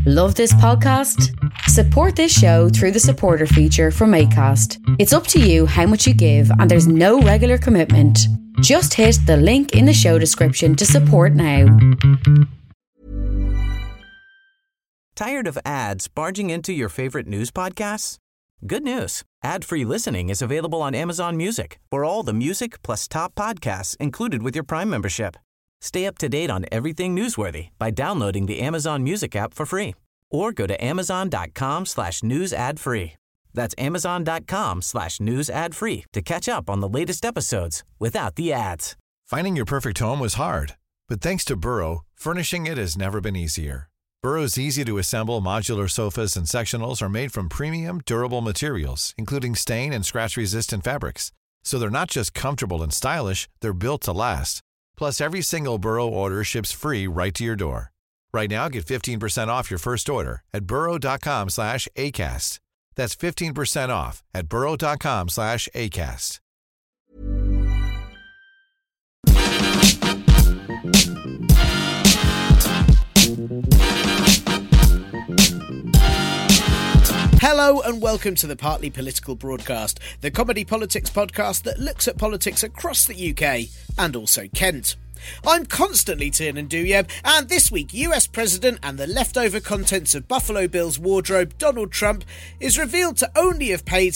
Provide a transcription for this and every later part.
Love this podcast? Support this show through the supporter feature from Acast. It's up to you how much you give and there's no regular commitment. Just hit the link in the show description to support now. Tired of ads barging into your favorite news podcasts? Good news. Ad-free listening is available on Amazon Music for all the music plus top podcasts included with your Prime membership. Stay up to date on everything newsworthy by downloading the Amazon Music app for free or go to amazon.com/news ad free. That's amazon.com/news ad free to catch up on the latest episodes without the ads. Finding your perfect home was hard, but thanks to Burrow, furnishing it has never been easier. Burrow's easy-to-assemble modular sofas and sectionals are made from premium, durable materials, including stain and scratch-resistant fabrics. So they're not just comfortable and stylish, they're built to last. Plus, every single Burrow order ships free right to your door. Right now, get 15% off your first order at burrow.com/ACAST. That's 15% off at burrow.com/ACAST. Hello and welcome to the Partly Political Broadcast, the comedy politics podcast that looks at politics across the UK and also Kent. I'm constantly Tiernan Douieb, and this week US President and the leftover contents of Buffalo Bill's wardrobe, Donald Trump, is revealed to only have paid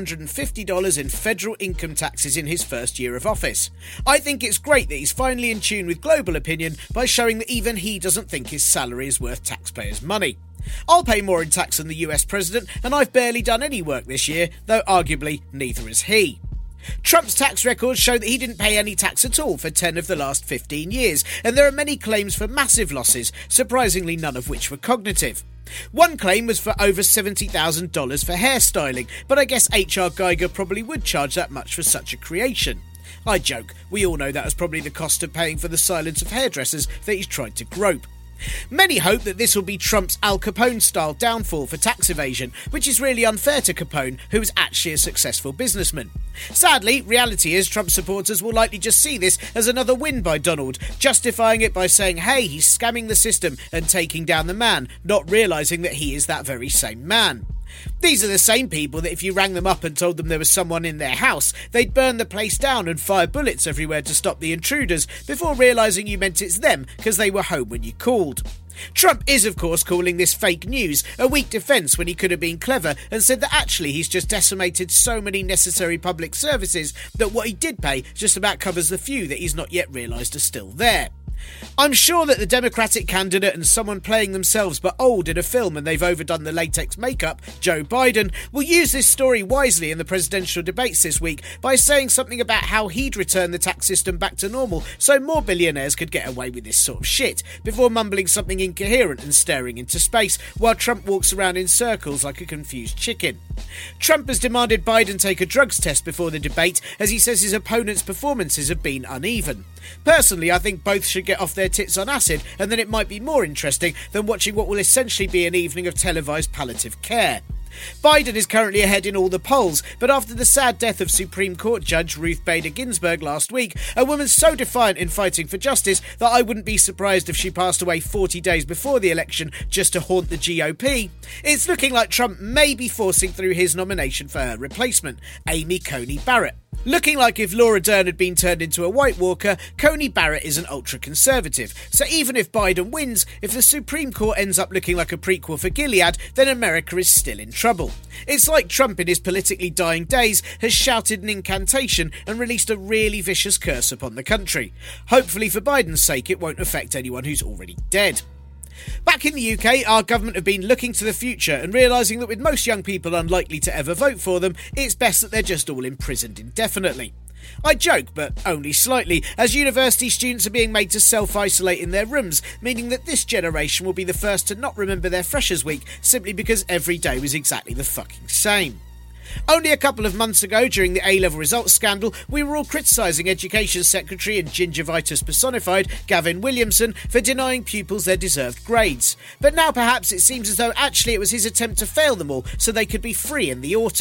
$750 in federal income taxes in his first year of office. I think it's great that he's finally in tune with global opinion by showing that even he doesn't think his salary is worth taxpayers' money. I'll pay more in tax than the US President, and I've barely done any work this year, though arguably neither has he. Trump's tax records show that he didn't pay any tax at all for 10 of the last 15 years, and there are many claims for massive losses, surprisingly none of which were cognitive. One claim was for over $70,000 for hairstyling, but I guess H.R. Geiger probably would charge that much for such a creation. I joke, we all know that was probably the cost of paying for the silence of hairdressers that he's tried to grope. Many hope that this will be Trump's Al Capone-style downfall for tax evasion, which is really unfair to Capone, who was actually a successful businessman. Sadly, reality is Trump supporters will likely just see this as another win by Donald, justifying it by saying, hey, he's scamming the system and taking down the man, not realising that he is that very same man. These are the same people that if you rang them up and told them there was someone in their house, they'd burn the place down and fire bullets everywhere to stop the intruders before realising you meant it's them because they were home when you called. Trump is of course calling this fake news, a weak defence when he could have been clever and said that actually he's just decimated so many necessary public services that what he did pay just about covers the few that he's not yet realised are still there. I'm sure that the Democratic candidate and someone playing themselves but old in a film and they've overdone the latex makeup, Joe Biden, will use this story wisely in the presidential debates this week by saying something about how he'd return the tax system back to normal so more billionaires could get away with this sort of shit, before mumbling something incoherent and staring into space while Trump walks around in circles like a confused chicken. Trump has demanded Biden take a drugs test before the debate as he says his opponent's performances have been uneven. Personally, I think both should get off their tits on acid, and then it might be more interesting than watching what will essentially be an evening of televised palliative care. Biden is currently ahead in all the polls, but after the sad death of Supreme Court Judge Ruth Bader Ginsburg last week, a woman so defiant in fighting for justice that I wouldn't be surprised if she passed away 40 days before the election just to haunt the GOP, it's looking like Trump may be forcing through his nomination for her replacement, Amy Coney Barrett. Looking like if Laura Dern had been turned into a White Walker, Coney Barrett is an ultra-conservative. So even if Biden wins, if the Supreme Court ends up looking like a prequel for Gilead, then America is still in trouble. It's like Trump in his politically dying days has shouted an incantation and released a really vicious curse upon the country. Hopefully for Biden's sake it won't affect anyone who's already dead. Back in the UK, our government have been looking to the future and realising that with most young people unlikely to ever vote for them, it's best that they're just all imprisoned indefinitely. I joke, but only slightly, as university students are being made to self-isolate in their rooms, meaning that this generation will be the first to not remember their Freshers' Week simply because every day was exactly the fucking same. Only a couple of months ago, during the A-level results scandal, we were all criticising Education Secretary and gingivitis personified Gavin Williamson for denying pupils their deserved grades. But now perhaps it seems as though actually it was his attempt to fail them all so they could be free in the autumn.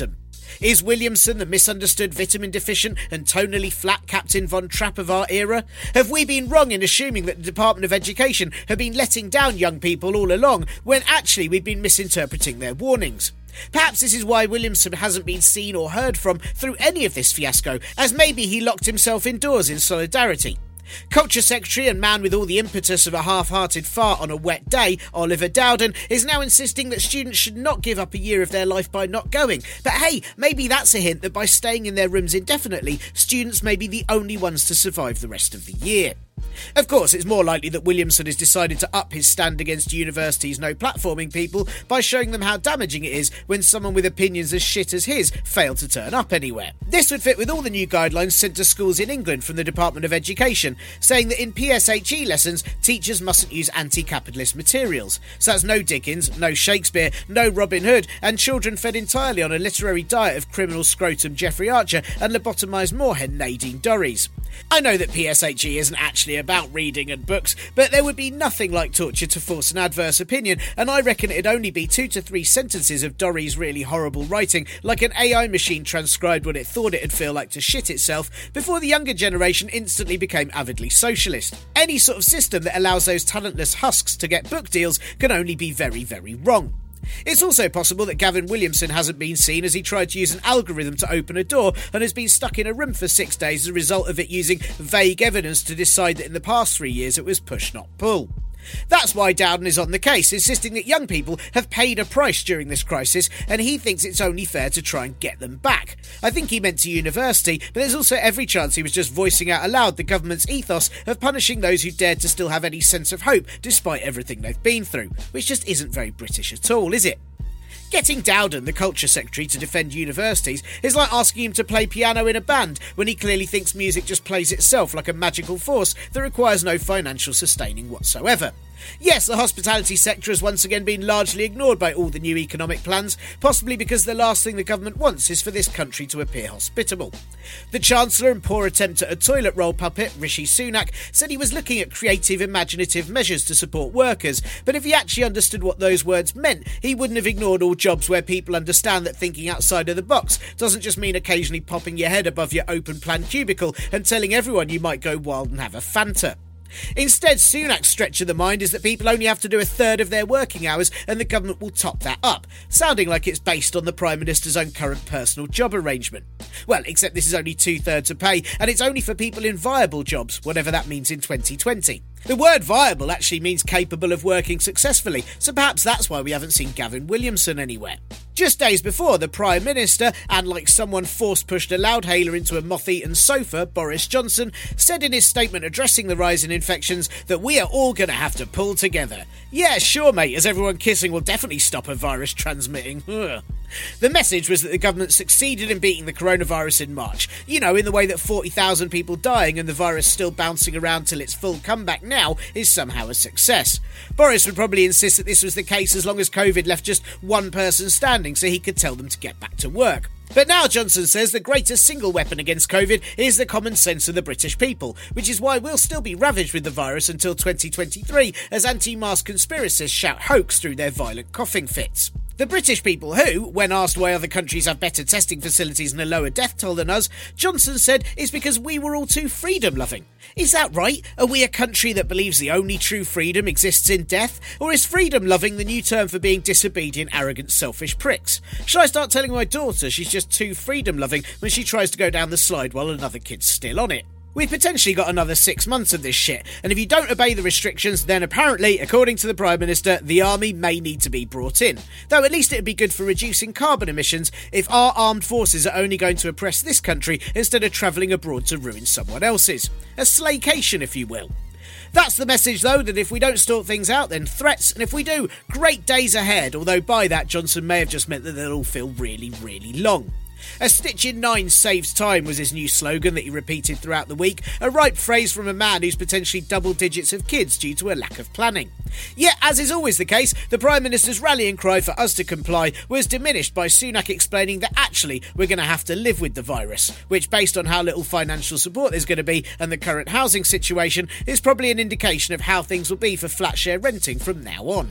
Is Williamson the misunderstood vitamin-deficient and tonally flat Captain Von Trapp of our era? Have we been wrong in assuming that the Department of Education have been letting down young people all along, when actually we've been misinterpreting their warnings? Perhaps this is why Williamson hasn't been seen or heard from through any of this fiasco, as maybe he locked himself indoors in solidarity. Culture Secretary and man with all the impetus of a half-hearted fart on a wet day, Oliver Dowden, is now insisting that students should not give up a year of their life by not going. But hey, maybe that's a hint that by staying in their rooms indefinitely, students may be the only ones to survive the rest of the year. Of course, it's more likely that Williamson has decided to up his stand against universities no platforming people by showing them how damaging it is when someone with opinions as shit as his fail to turn up anywhere. This would fit with all the new guidelines sent to schools in England from the Department of Education, saying that in PSHE lessons, teachers mustn't use anti-capitalist materials. So that's no Dickens, no Shakespeare, no Robin Hood, and children fed entirely on a literary diet of criminal scrotum Jeffrey Archer and lobotomised moorhen Nadine Dorries. I know that PSHE isn't actually about reading and books, but there would be nothing like torture to force an adverse opinion, and I reckon it'd only be 2 to 3 sentences of Dorries' really horrible writing, like an AI machine transcribed what it thought it'd feel like to shit itself, before the younger generation instantly became avidly socialist. Any sort of system that allows those talentless husks to get book deals can only be very, very wrong. It's also possible that Gavin Williamson hasn't been seen as he tried to use an algorithm to open a door and has been stuck in a room for 6 days as a result of it using vague evidence to decide that in the past 3 years it was push not pull. That's why Dowden is on the case, insisting that young people have paid a price during this crisis, and he thinks it's only fair to try and get them back. I think he meant to university, but there's also every chance he was just voicing out aloud the government's ethos of punishing those who dared to still have any sense of hope despite everything they've been through, which just isn't very British at all, is it? Getting Dowden, the Culture Secretary, to defend universities is like asking him to play piano in a band when he clearly thinks music just plays itself like a magical force that requires no financial sustaining whatsoever. Yes, the hospitality sector has once again been largely ignored by all the new economic plans, possibly because the last thing the government wants is for this country to appear hospitable. The Chancellor, in poor attempt at a toilet roll puppet, Rishi Sunak, said he was looking at creative, imaginative measures to support workers, but if he actually understood what those words meant, he wouldn't have ignored all jobs where people understand that thinking outside of the box doesn't just mean occasionally popping your head above your open-plan cubicle and telling everyone you might go wild and have a Fanta. Instead, Sunak's stretch of the mind is that people only have to do a third of their working hours and the government will top that up, sounding like it's based on the Prime Minister's own current personal job arrangement. Well, except this is only 2/3 of pay, and it's only for people in viable jobs, whatever that means in 2020. The word viable actually means capable of working successfully, so perhaps that's why we haven't seen Gavin Williamson anywhere. Just days before, the Prime Minister, and like someone force-pushed a loudhailer into a moth-eaten sofa, Boris Johnson, said in his statement addressing the rise in infections that we are all going to have to pull together. Yeah, sure mate, as everyone kissing will definitely stop a virus transmitting. Ugh. The message was that the government succeeded in beating the coronavirus in March. You know, in the way that 40,000 people dying and the virus still bouncing around till its full comeback now is somehow a success. Boris would probably insist that this was the case as long as COVID left just one person standing so he could tell them to get back to work. But now Johnson says the greatest single weapon against COVID is the common sense of the British people, which is why we'll still be ravaged with the virus until 2023 as anti-mask conspiracists shout hoax through their violent coughing fits. The British people who, when asked why other countries have better testing facilities and a lower death toll than us, Johnson said is because we were all too freedom-loving. Is that right? Are we a country that believes the only true freedom exists in death? Or is freedom-loving the new term for being disobedient, arrogant, selfish pricks? Should I start telling my daughter she's just too freedom-loving when she tries to go down the slide while another kid's still on it? We've potentially got another 6 months of this shit, and if you don't obey the restrictions, then apparently, according to the Prime Minister, the army may need to be brought in. Though at least it'd be good for reducing carbon emissions if our armed forces are only going to oppress this country instead of travelling abroad to ruin someone else's. A slaycation, if you will. That's the message, though, that if we don't sort things out, then threats, and if we do, great days ahead, although by that Johnson may have just meant that they'll all feel really, really long. A stitch in 9 saves time was his new slogan that he repeated throughout the week, a ripe phrase from a man who's potentially double digits of kids due to a lack of planning. Yet, as is always the case, the Prime Minister's rallying cry for us to comply was diminished by Sunak explaining that actually we're going to have to live with the virus, which, based on how little financial support there's going to be and the current housing situation, is probably an indication of how things will be for flat share renting from now on.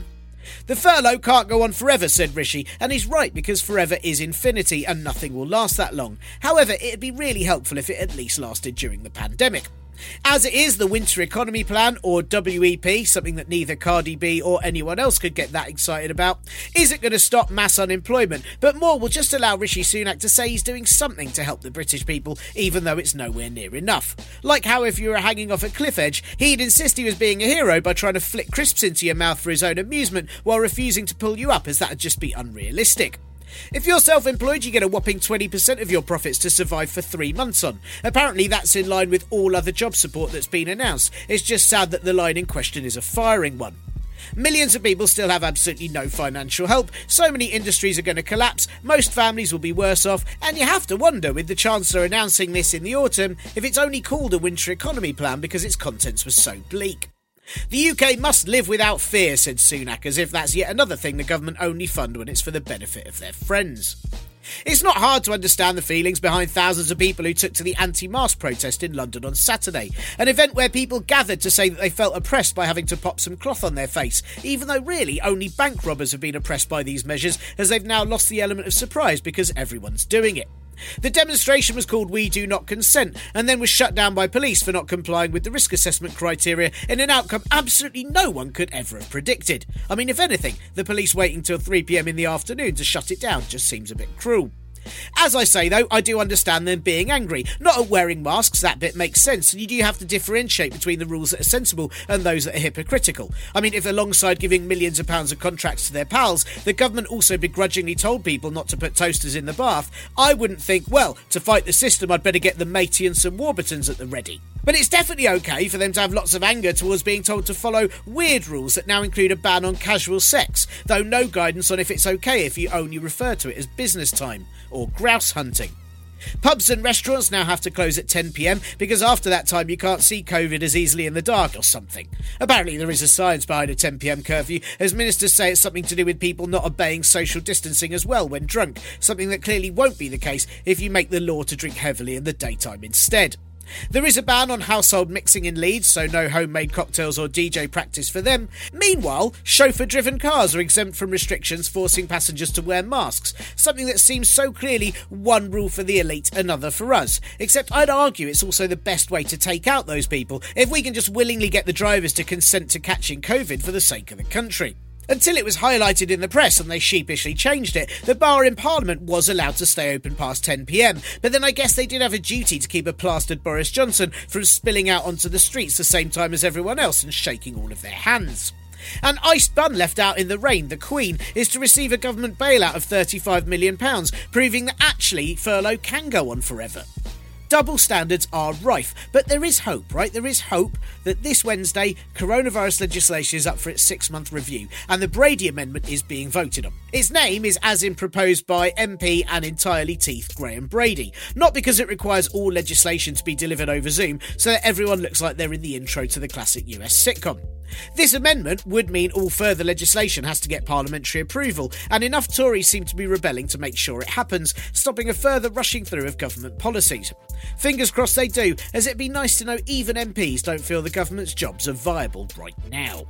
The furlough can't go on forever, said Rishi, and he's right because forever is infinity and nothing will last that long. However, it'd be really helpful if it at least lasted during the pandemic. As it is, the Winter Economy Plan, or WEP, something that neither Cardi B or anyone else could get that excited about, isn't going to stop mass unemployment, but more will just allow Rishi Sunak to say he's doing something to help the British people, even though it's nowhere near enough. Like how if you were hanging off a cliff edge, he'd insist he was being a hero by trying to flick crisps into your mouth for his own amusement while refusing to pull you up, as that'd just be unrealistic. If you're self-employed, you get a whopping 20% of your profits to survive for 3 months on. Apparently that's in line with all other job support that's been announced. It's just sad that the line in question is a firing one. Millions of people still have absolutely no financial help, so many industries are going to collapse, most families will be worse off, and you have to wonder, with the Chancellor announcing this in the autumn, if it's only called a Winter Economy Plan because its contents were so bleak. The UK must live without fear, said Sunak, as if that's yet another thing the government only fund when it's for the benefit of their friends. It's not hard to understand the feelings behind thousands of people who took to the anti-mask protest in London on Saturday, an event where people gathered to say that they felt oppressed by having to pop some cloth on their face, even though really only bank robbers have been oppressed by these measures, as they've now lost the element of surprise because everyone's doing it. The demonstration was called We Do Not Consent and then was shut down by police for not complying with the risk assessment criteria in an outcome absolutely no one could ever have predicted. I mean, if anything, the police waiting till 3 p.m. in the afternoon to shut it down just seems a bit cruel. As I say though, I do understand them being angry. Not at wearing masks, that bit makes sense, and you do have to differentiate between the rules that are sensible and those that are hypocritical. I mean, if alongside giving millions of pounds of contracts to their pals, the government also begrudgingly told people not to put toasters in the bath, I wouldn't think, well, to fight the system I'd better get the matey and some Warburtons at the ready. But it's definitely okay for them to have lots of anger towards being told to follow weird rules that now include a ban on casual sex, though no guidance on if it's okay if you only refer to it as business time, or grouse hunting. Pubs and restaurants now have to close at 10 p.m. because after that time you can't see COVID as easily in the dark or something. Apparently there is a science behind a 10 p.m. curfew, as ministers say it's something to do with people not obeying social distancing as well when drunk, something that clearly won't be the case if you make the law to drink heavily in the daytime instead. There is a ban on household mixing in Leeds, so no homemade cocktails or DJ practice for them. Meanwhile, chauffeur-driven cars are exempt from restrictions forcing passengers to wear masks, something that seems so clearly one rule for the elite, another for us. Except I'd argue it's also the best way to take out those people, if we can just willingly get the drivers to consent to catching COVID for the sake of the country. Until it was highlighted in the press and they sheepishly changed it, the bar in Parliament was allowed to stay open past 10 p.m, but then I guess they did have a duty to keep a plastered Boris Johnson from spilling out onto the streets the same time as everyone else and shaking all of their hands. An iced bun left out in the rain, the Queen, is to receive a government bailout of £35 million, proving that actually furlough can go on forever. Double standards are rife, but there is hope, right? There is hope that this Wednesday, coronavirus legislation is up for its 6-month review, and the Brady Amendment is being voted on. Its name is as in proposed by MP and entirely teeth Graham Brady, not because it requires all legislation to be delivered over Zoom so that everyone looks like they're in the intro to the classic US sitcom. This amendment would mean all further legislation has to get parliamentary approval, and enough Tories seem to be rebelling to make sure it happens, stopping a further rushing through of government policies. Fingers crossed they do, as it'd be nice to know even MPs don't feel the government's jobs are viable right now.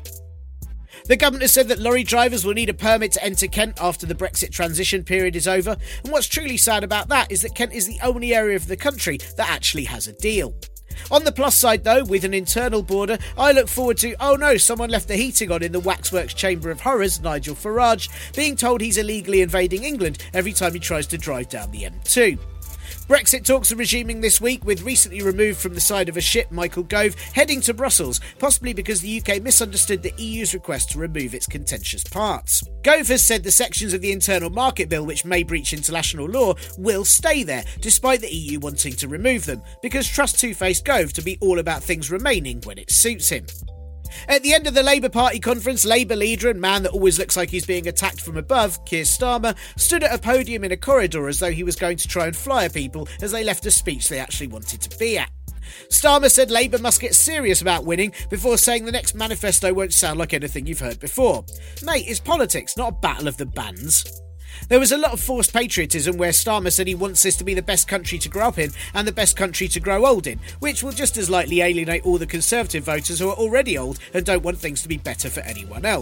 The government has said that lorry drivers will need a permit to enter Kent after the Brexit transition period is over, and what's truly sad about that is that Kent is the only area of the country that actually has a deal. On the plus side though, with an internal border, I look forward to, oh no, someone left the heating on in the Waxworks Chamber of Horrors, Nigel Farage, being told he's illegally invading England every time he tries to drive down the M2. Brexit talks are resuming this week, with recently removed from the side of a ship Michael Gove heading to Brussels, possibly because the UK misunderstood the EU's request to remove its contentious parts. Gove has said the sections of the Internal Market Bill which may breach international law will stay there, despite the EU wanting to remove them, because trust Two-Faced Gove to be all about things remaining when it suits him. At the end of the Labour Party conference, Labour leader and man that always looks like he's being attacked from above, Keir Starmer, stood at a podium in a corridor as though he was going to try and flyer people as they left a speech they actually wanted to be at. Starmer said Labour must get serious about winning before saying the next manifesto won't sound like anything you've heard before. Mate, it's politics, not a battle of the bands. There was a lot of forced patriotism where Starmer said he wants this to be the best country to grow up in and the best country to grow old in, which will just as likely alienate all the Conservative voters who are already old and don't want things to be better for anyone else.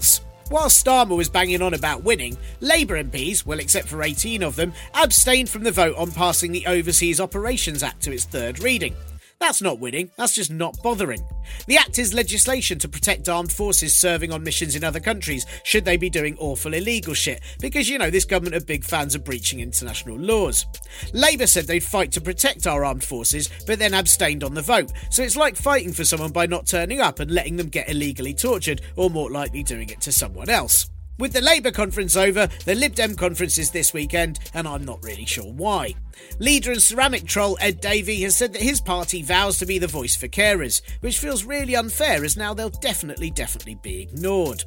While Starmer was banging on about winning, Labour MPs, well except for 18 of them, abstained from the vote on passing the Overseas Operations Act to its third reading. That's not winning, that's just not bothering. The Act is legislation to protect armed forces serving on missions in other countries should they be doing awful illegal shit, because this government are big fans of breaching international laws. Labour said they'd fight to protect our armed forces, but then abstained on the vote, so it's like fighting for someone by not turning up and letting them get illegally tortured, or more likely doing it to someone else. With the Labour conference over, the Lib Dem conference is this weekend, and I'm not really sure why. Leader and ceramic troll Ed Davey has said that his party vows to be the voice for carers, which feels really unfair as now they'll definitely be ignored.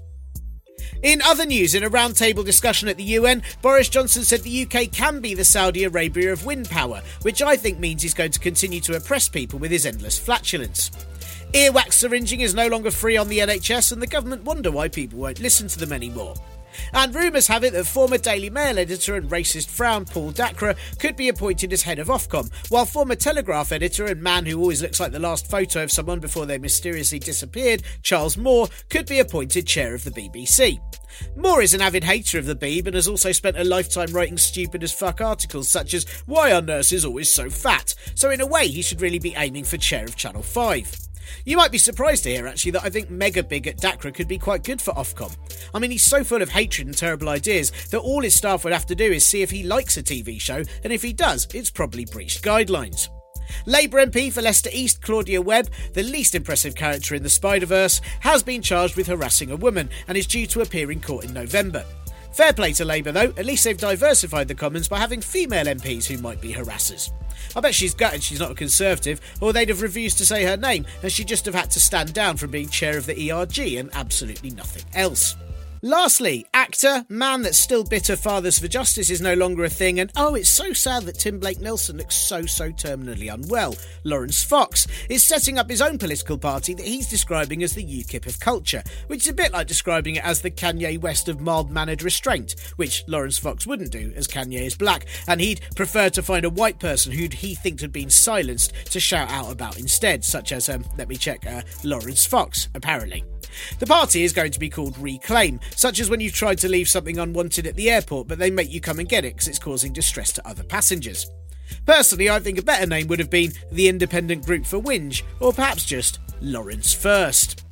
In other news, in a roundtable discussion at the UN, Boris Johnson said the UK can be the Saudi Arabia of wind power, which I think means he's going to continue to oppress people with his endless flatulence. Earwax syringing is no longer free on the NHS, and the government wonder why people won't listen to them anymore. And rumours have it that former Daily Mail editor and racist frown Paul Dacra could be appointed as head of Ofcom, while former Telegraph editor and man who always looks like the last photo of someone before they mysteriously disappeared, Charles Moore, could be appointed chair of the BBC. Moore is an avid hater of the Beeb and has also spent a lifetime writing stupid as fuck articles such as "Why are nurses always so fat?" So in a way he should really be aiming for chair of Channel 5. You might be surprised to hear, actually, that I think Mega Big at Dacra could be quite good for Ofcom. I mean, he's so full of hatred and terrible ideas that all his staff would have to do is see if he likes a TV show, and if he does, it's probably breached guidelines. Labour MP for Leicester East, Claudia Webb, the least impressive character in the Spider-Verse, has been charged with harassing a woman and is due to appear in court in November. Fair play to Labour though, at least they've diversified the Commons by having female MPs who might be harassers. I bet she's gutted she's not a Conservative, or they'd have refused to say her name and she'd just have had to stand down from being chair of the ERG and absolutely nothing else. Lastly, actor, man that's still bitter Fathers for Justice is no longer a thing, and oh, it's so sad that Tim Blake Nelson looks so terminally unwell. Lawrence Fox is setting up his own political party that he's describing as the UKIP of culture, which is a bit like describing it as the Kanye West of mild-mannered restraint, which Lawrence Fox wouldn't do, as Kanye is black, and he'd prefer to find a white person who he thinks had been silenced to shout out about instead, such as, Lawrence Fox, apparently. The party is going to be called Reclaim, such as when you've tried to leave something unwanted at the airport but they make you come and get it because it's causing distress to other passengers. Personally, I think a better name would have been the Independent Group for Whinge, or perhaps just Lawrence First.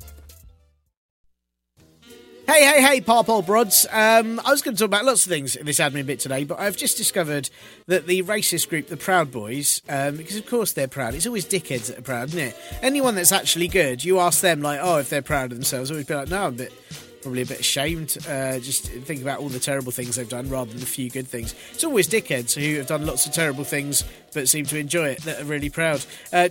Hey, Parpol Brods. I was going to talk about lots of things in this admin bit today, but I've just discovered that the racist group, the Proud Boys, because of course they're proud. It's always dickheads that are proud, isn't it? Anyone that's actually good, you ask them, if they're proud of themselves, always be like, no, I'm probably a bit ashamed. Just think about all the terrible things they've done rather than the few good things. It's always dickheads who have done lots of terrible things but seem to enjoy it that are really proud.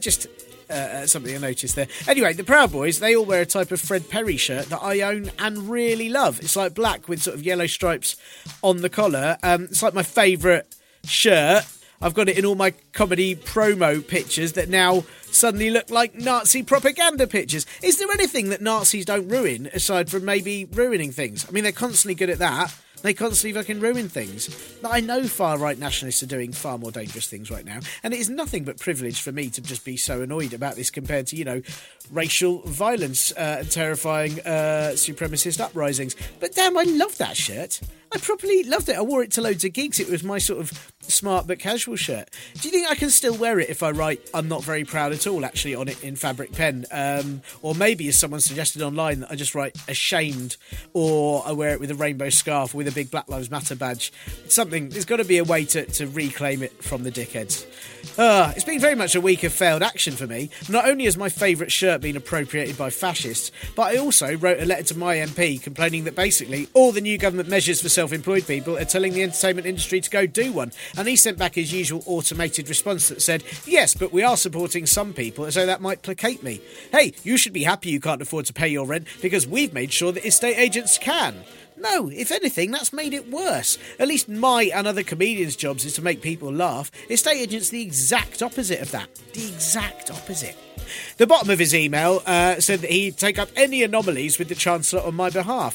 Something I noticed there. Anyway, the Proud Boys, they all wear a type of Fred Perry shirt that I own and really love. It's like black with sort of yellow stripes on the collar. It's like my favourite shirt. I've got it in all my comedy promo pictures that now suddenly look like Nazi propaganda pictures. Is there anything that Nazis don't ruin aside from maybe ruining things? I mean, they're constantly good at that. They constantly fucking ruin things. But I know far-right nationalists are doing far more dangerous things right now, and it is nothing but privilege for me to just be so annoyed about this compared to, racial violence and terrifying supremacist uprisings. But damn, I love that shirt. I properly loved it. I wore it to loads of gigs. It was my sort of smart but casual shirt. Do you think I can still wear it if I write "I'm not very proud at all" actually on it in fabric pen? Or maybe, as someone suggested online, that I just write "ashamed," or I wear it with a rainbow scarf with a big Black Lives Matter badge. Something. There's got to be a way to reclaim it from the dickheads. It's been very much a week of failed action for me. Not only has my favourite shirt been appropriated by fascists, but I also wrote a letter to my MP complaining that basically all the new government measures for self-employed people are telling the entertainment industry to go do one, and he sent back his usual automated response that said, yes, but we are supporting some people, so that might placate me. Hey, you should be happy you can't afford to pay your rent because we've made sure that estate agents can. No, if anything, that's made it worse. At least my and other comedians' jobs is to make people laugh. Estate agents the exact opposite of that. The exact opposite. The bottom of his email said that he'd take up any anomalies with the Chancellor on my behalf.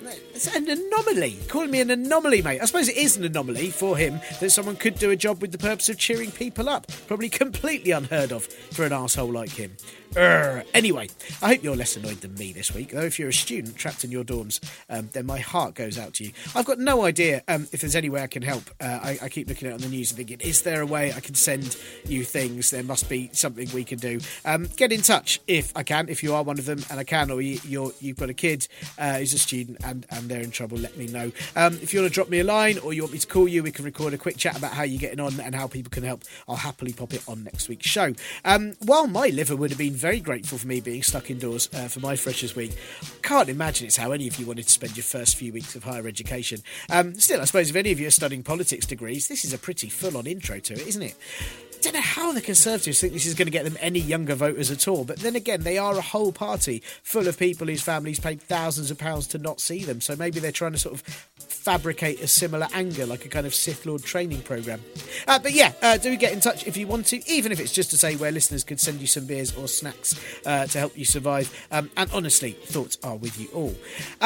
It's an anomaly. Calling me an anomaly, mate. I suppose it is an anomaly for him that someone could do a job with the purpose of cheering people up. Probably completely unheard of for an arsehole like him. Anyway, I hope you're less annoyed than me this week, though if you're a student trapped in your dorms, then my heart goes out to you. I've got no idea if there's any way I can help. I keep looking at it on the news and thinking, is there a way I can send you things? There must be something we can do. Get in touch if I can, if you are one of them, and I can, or you've got a kid who's a student and they're in trouble, let me know. If you want to drop me a line or you want me to call you, we can record a quick chat about how you're getting on and how people can help. I'll happily pop it on next week's show. While my liver would have been very grateful for me being stuck indoors for my Freshers' Week, can't imagine it's how any of you wanted to spend your first few weeks of higher education. Still, I suppose if any of you are studying politics degrees, this is a pretty full-on intro to it, isn't it? I don't know how the Conservatives think this is going to get them any younger voters at all, but then again, they are a whole party full of people whose families paid thousands of pounds to not see them, so maybe they're trying to sort of fabricate a similar anger, like a kind of Sith Lord training programme. But yeah, do get in touch if you want to, even if it's just to say where listeners could send you some beers or snacks to help you survive. And honestly, thoughts are with you all.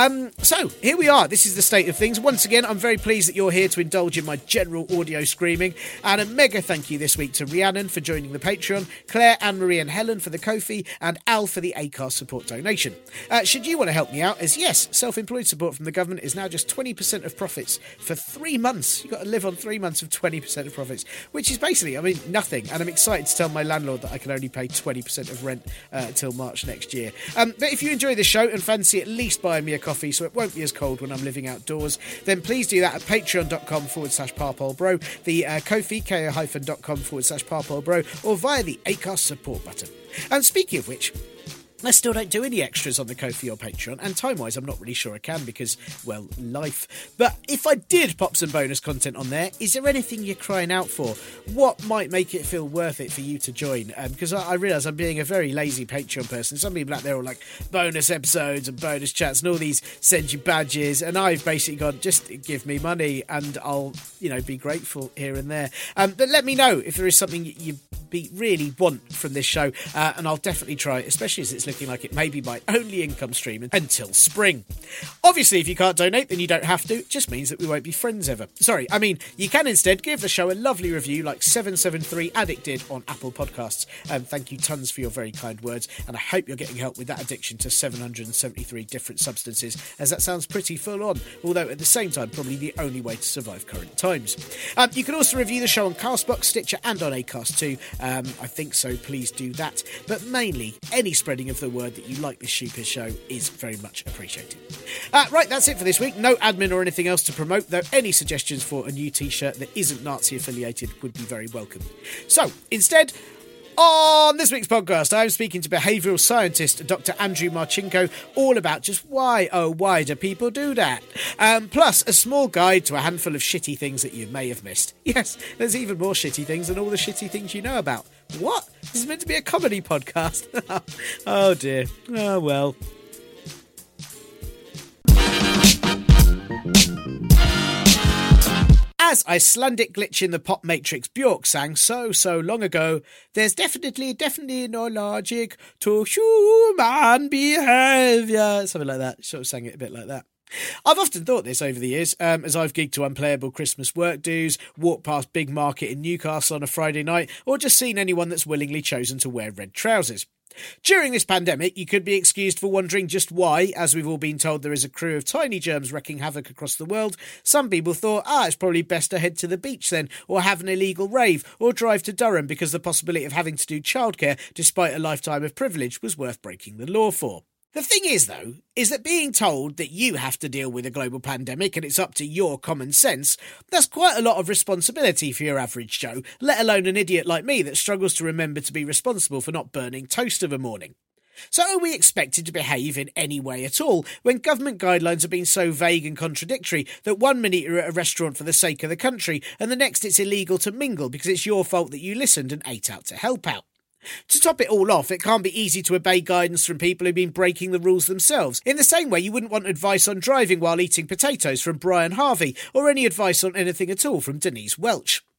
So here we are. This is the state of things. Once again, I'm very pleased that you're here to indulge in my general audio screaming, and a mega thank you this week to Rhiannon for joining the Patreon, Claire, Anne-Marie and Helen for the Ko-fi, and Al for the Acast support donation. Should you want to help me out, as yes, self-employed support from the government is now just 20% of profits for 3 months. You've got to live on 3 months of 20% of profits, which is basically, nothing. And I'm excited to tell my landlord that I can only pay 20% of rent until March next year. But if you enjoy the show and fancy at least buying me a coffee so it won't be as cold when I'm living outdoors, then please do that at patreon.com/parpolbro, the Ko-fi, ko-fi.com/parpolbro, or via the Acast support button. And speaking of which, I still don't do any extras on the Ko-fi or Patreon, and time-wise I'm not really sure I can because, well, life. But if I did pop some bonus content on there, is there anything you're crying out for? What might make it feel worth it for you to join? Because I realise I'm being a very lazy Patreon person. Some people out there are like, bonus episodes and bonus chats and all these send you badges, and I've basically gone, just give me money and I'll, be grateful here and there. But let me know if there is something you really want from this show, and I'll definitely try, especially as it's looking like it may be my only income stream until spring. Obviously, if you can't donate, then you don't have to. It just means that we won't be friends ever. You can instead give the show a lovely review like 773 Addict did on Apple Podcasts. Thank you tons for your very kind words, and I hope you're getting help with that addiction to 773 different substances, as that sounds pretty full on, although at the same time probably the only way to survive current times. You can also review the show on Castbox, Stitcher and on Acast too. I think so, please do that. But mainly, any spreading of the word that you like this sheepish show is very much appreciated. Right, that's it for this week. No admin or anything else to promote, though any suggestions for a new t-shirt that isn't Nazi affiliated would be very welcome. So, instead, on this week's podcast, I'm speaking to behavioural scientist Dr. Andrew Marchinko all about just why do people do that? Plus, a small guide to a handful of shitty things that you may have missed. Yes, there's even more shitty things than all the shitty things you know about. What? This is meant to be a comedy podcast. Oh dear. Oh well. As Icelandic glitch in the pop matrix Björk sang so long ago, there's definitely no logic to human behaviour. Something like that. Sort of sang it a bit like that. I've often thought this over the years, as I've gigged to unplayable Christmas work dues, walked past Big Market in Newcastle on a Friday night, or just seen anyone that's willingly chosen to wear red trousers. During this pandemic, you could be excused for wondering just why, as we've all been told there is a crew of tiny germs wrecking havoc across the world, some people thought, it's probably best to head to the beach then, or have an illegal rave, or drive to Durham because the possibility of having to do childcare despite a lifetime of privilege was worth breaking the law for. The thing is, though, is that being told that you have to deal with a global pandemic and it's up to your common sense, that's quite a lot of responsibility for your average Joe, let alone an idiot like me that struggles to remember to be responsible for not burning toast of a morning. So are we expected to behave in any way at all when government guidelines have been so vague and contradictory that one minute you're at a restaurant for the sake of the country and the next it's illegal to mingle because it's your fault that you listened and ate out to help out? To top it all off, it can't be easy to obey guidance from people who've been breaking the rules themselves, in the same way you wouldn't want advice on driving while eating potatoes from Brian Harvey, or any advice on anything at all from Denise Welch.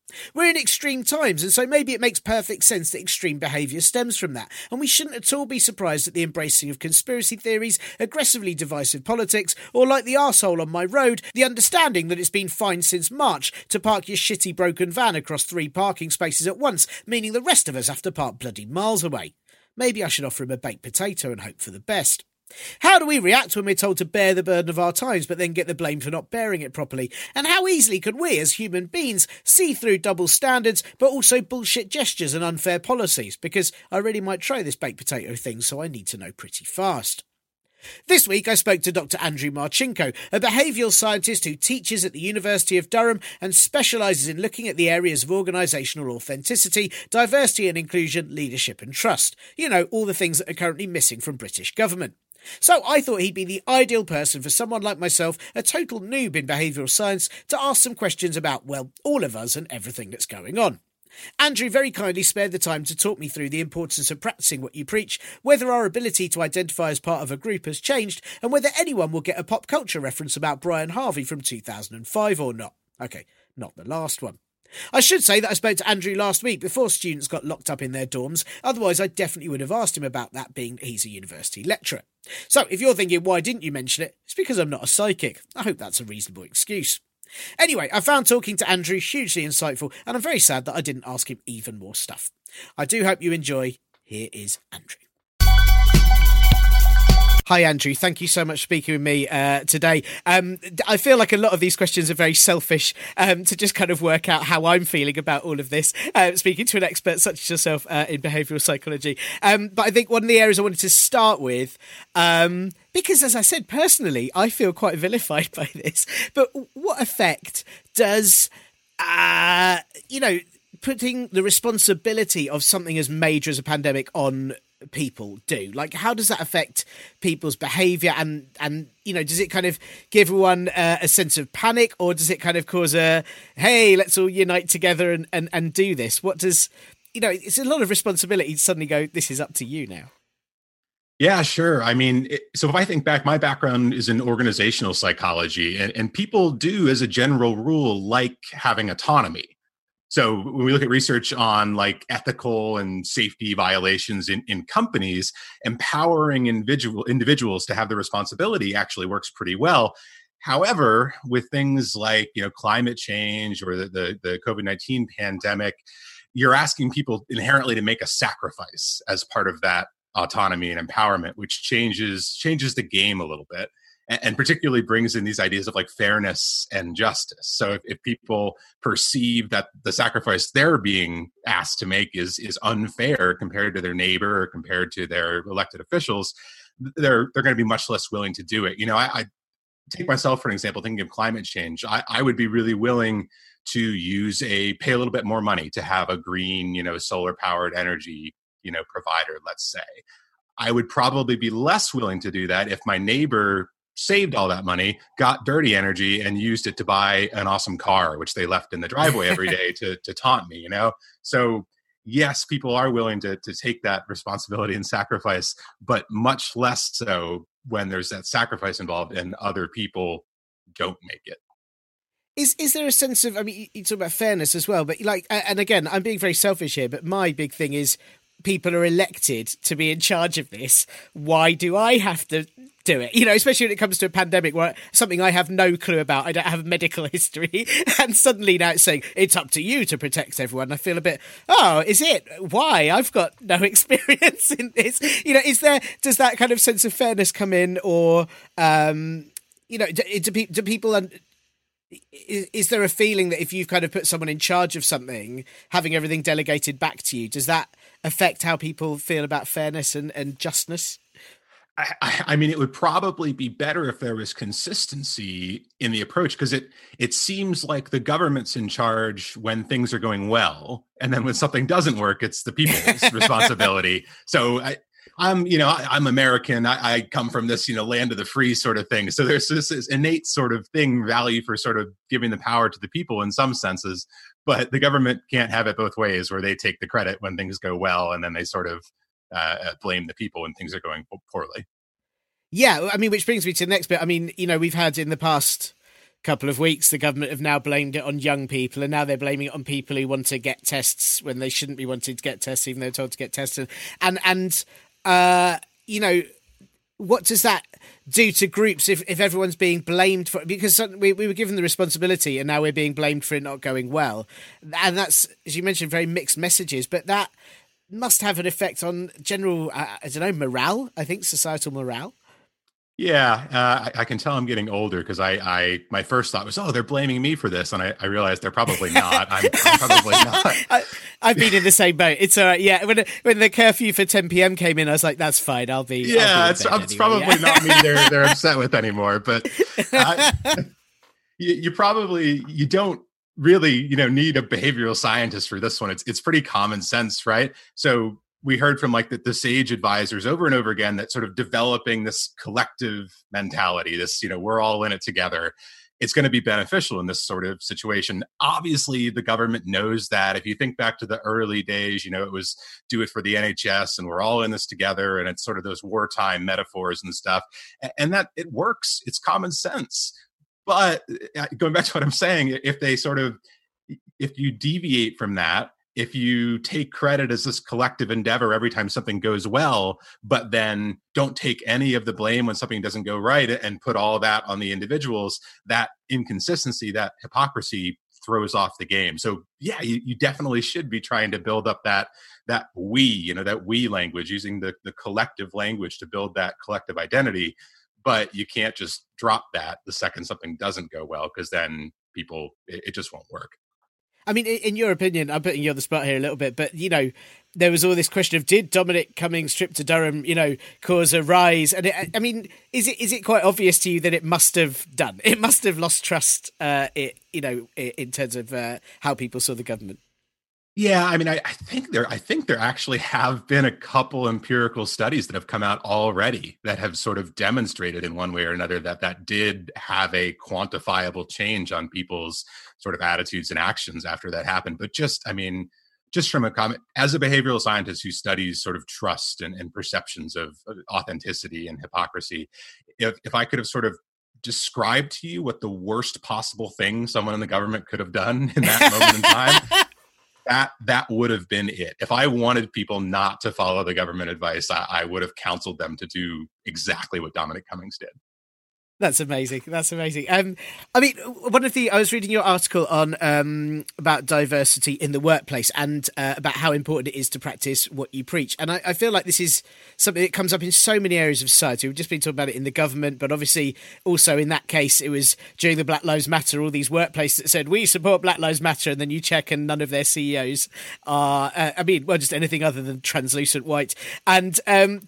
We're in extreme times, and so maybe it makes perfect sense that extreme behaviour stems from that, and we shouldn't at all be surprised at the embracing of conspiracy theories, aggressively divisive politics, or like the arsehole on my road, the understanding that it's been fined since March to park your shitty broken van across 3 parking spaces at once, meaning the rest of us have to park bloody miles away. Maybe I should offer him a baked potato and hope for the best. How do we react when we're told to bear the burden of our times but then get the blame for not bearing it properly? And how easily can we as human beings see through double standards but also bullshit gestures and unfair policies? Because I really might try this baked potato thing, so I need to know pretty fast. This week I spoke to Dr. Andrew Marchinko, a behavioural scientist who teaches at the University of Durham and specialises in looking at the areas of organisational authenticity, diversity and inclusion, leadership and trust. You know, all the things that are currently missing from British government. So I thought he'd be the ideal person for someone like myself, a total noob in behavioural science, to ask some questions about, well, all of us and everything that's going on. Andrew very kindly spared the time to talk me through the importance of practicing what you preach, whether our ability to identify as part of a group has changed, and whether anyone will get a pop culture reference about Brian Harvey from 2005 or not. Okay, not the last one. I should say that I spoke to Andrew last week before students got locked up in their dorms, otherwise I definitely would have asked him about that, being he's a university lecturer. So if you're thinking, why didn't you mention it? It's because I'm not a psychic. I hope that's a reasonable excuse. Anyway, I found talking to Andrew hugely insightful, and I'm very sad that I didn't ask him even more stuff. I do hope you enjoy. Here is Andrew. Hi, Andrew. Thank you so much for speaking with me today. I feel like a lot of these questions are very selfish to just kind of work out how I'm feeling about all of this, speaking to an expert such as yourself in behavioural psychology. But I think one of the areas I wanted to start with, because as I said, personally, I feel quite vilified by this. But what effect does, putting the responsibility of something as major as a pandemic on people do? Like, how does that affect people's behaviour, and does it kind of give everyone a sense of panic, or does it kind of cause a, hey, let's all unite together and do this? What does, it's a lot of responsibility to suddenly go, this is up to you now. Yeah, sure. I mean, so if I think back, my background is in organizational psychology, and people do, as a general rule, like having autonomy. So when we look at research on like ethical and safety violations in companies, empowering individuals to have the responsibility actually works pretty well. However, with things like, climate change or the COVID-19 pandemic, you're asking people inherently to make a sacrifice as part of that autonomy and empowerment, which changes the game a little bit. And particularly brings in these ideas of like fairness and justice. So if people perceive that the sacrifice they're being asked to make is unfair compared to their neighbor or compared to their elected officials, they're going to be much less willing to do it. I take myself for an example, thinking of climate change. I would be really willing to pay a little bit more money to have a green, solar powered energy, provider, let's say. I would probably be less willing to do that if my neighbor saved all that money, got dirty energy, and used it to buy an awesome car, which they left in the driveway every day to taunt me, So yes, people are willing to take that responsibility and sacrifice, but much less so when there's that sacrifice involved and other people don't make it. Is there a sense of, you talk about fairness as well, but and again, I'm being very selfish here, but my big thing is people are elected to be in charge of this. Why do I have to do it? Especially when it comes to a pandemic, where something I have no clue about, I don't have medical history, and suddenly now it's saying it's up to you to protect everyone. I feel a bit, is it? Why? I've got no experience in this. Does that kind of sense of fairness come in, or do people? Is there a feeling that if you've kind of put someone in charge of something, having everything delegated back to you, does that affect how people feel about fairness and justness? I mean, it would probably be better if there was consistency in the approach, because it seems like the government's in charge when things are going well, and then when something doesn't work, it's the people's responsibility. So I'm American. I come from this, land of the free sort of thing. So there's this innate sort of value for sort of giving the power to the people in some senses, but the government can't have it both ways, where they take the credit when things go well, and then they sort of blame the people when things are going poorly. Yeah, which brings me to the next bit. We've had in the past couple of weeks, the government have now blamed it on young people, and now they're blaming it on people who want to get tests when they shouldn't be wanting to get tests, even though they're told to get tested. And you know, what does that do to groups if everyone's being blamed for it? Because we were given the responsibility and now we're being blamed for it not going well. And that's, as you mentioned, very mixed messages, but that must have an effect on general, morale, I think, societal morale. Yeah, I can tell I'm getting older because my first thought was, oh, they're blaming me for this, and I realized they're probably not. I'm probably not. I've been in the same boat. It's all right. Yeah, when the curfew for 10 p.m. came in, I was like, that's fine. I'll be. Yeah, it's probably not me they're upset with anymore. But you don't really need a behavioral scientist for this one. It's pretty common sense, right? So we heard from like the SAGE advisors over and over again that sort of developing this collective mentality, this, we're all in it together. It's going to be beneficial in this sort of situation. Obviously, the government knows that. If you think back to the early days, it was do it for the NHS and we're all in this together. And it's sort of those wartime metaphors and stuff. And that it works. It's common sense. But going back to what I'm saying, if you deviate from that, if you take credit as this collective endeavor every time something goes well, but then don't take any of the blame when something doesn't go right and put all that on the individuals, that inconsistency, that hypocrisy throws off the game. So yeah, you definitely should be trying to build up that we, that we language, using the collective language to build that collective identity. But you can't just drop that the second something doesn't go well, because then it just won't work. I mean, in your opinion, I'm putting you on the spot here a little bit, but, there was all this question of, did Dominic Cummings' trip to Durham, cause a rise? And is it quite obvious to you that it must have done? It must have lost trust, in terms of how people saw the government. Yeah, I mean, I think there actually have been a couple empirical studies that have come out already that have sort of demonstrated in one way or another that did have a quantifiable change on people's sort of attitudes and actions after that happened. But just from a comment, as a behavioral scientist who studies sort of trust and perceptions of authenticity and hypocrisy, if I could have sort of described to you what the worst possible thing someone in the government could have done in that moment in time, that would have been it. If I wanted people not to follow the government advice, I would have counseled them to do exactly what Dominic Cummings did. That's amazing. I was reading your article on about diversity in the workplace and about how important it is to practice what you preach. And I feel like this is something that comes up in so many areas of society. We've just been talking about it in the government, but obviously also in that case, it was during the Black Lives Matter, all these workplaces that said, we support Black Lives Matter, and then you check and none of their CEOs are, just anything other than translucent white. And,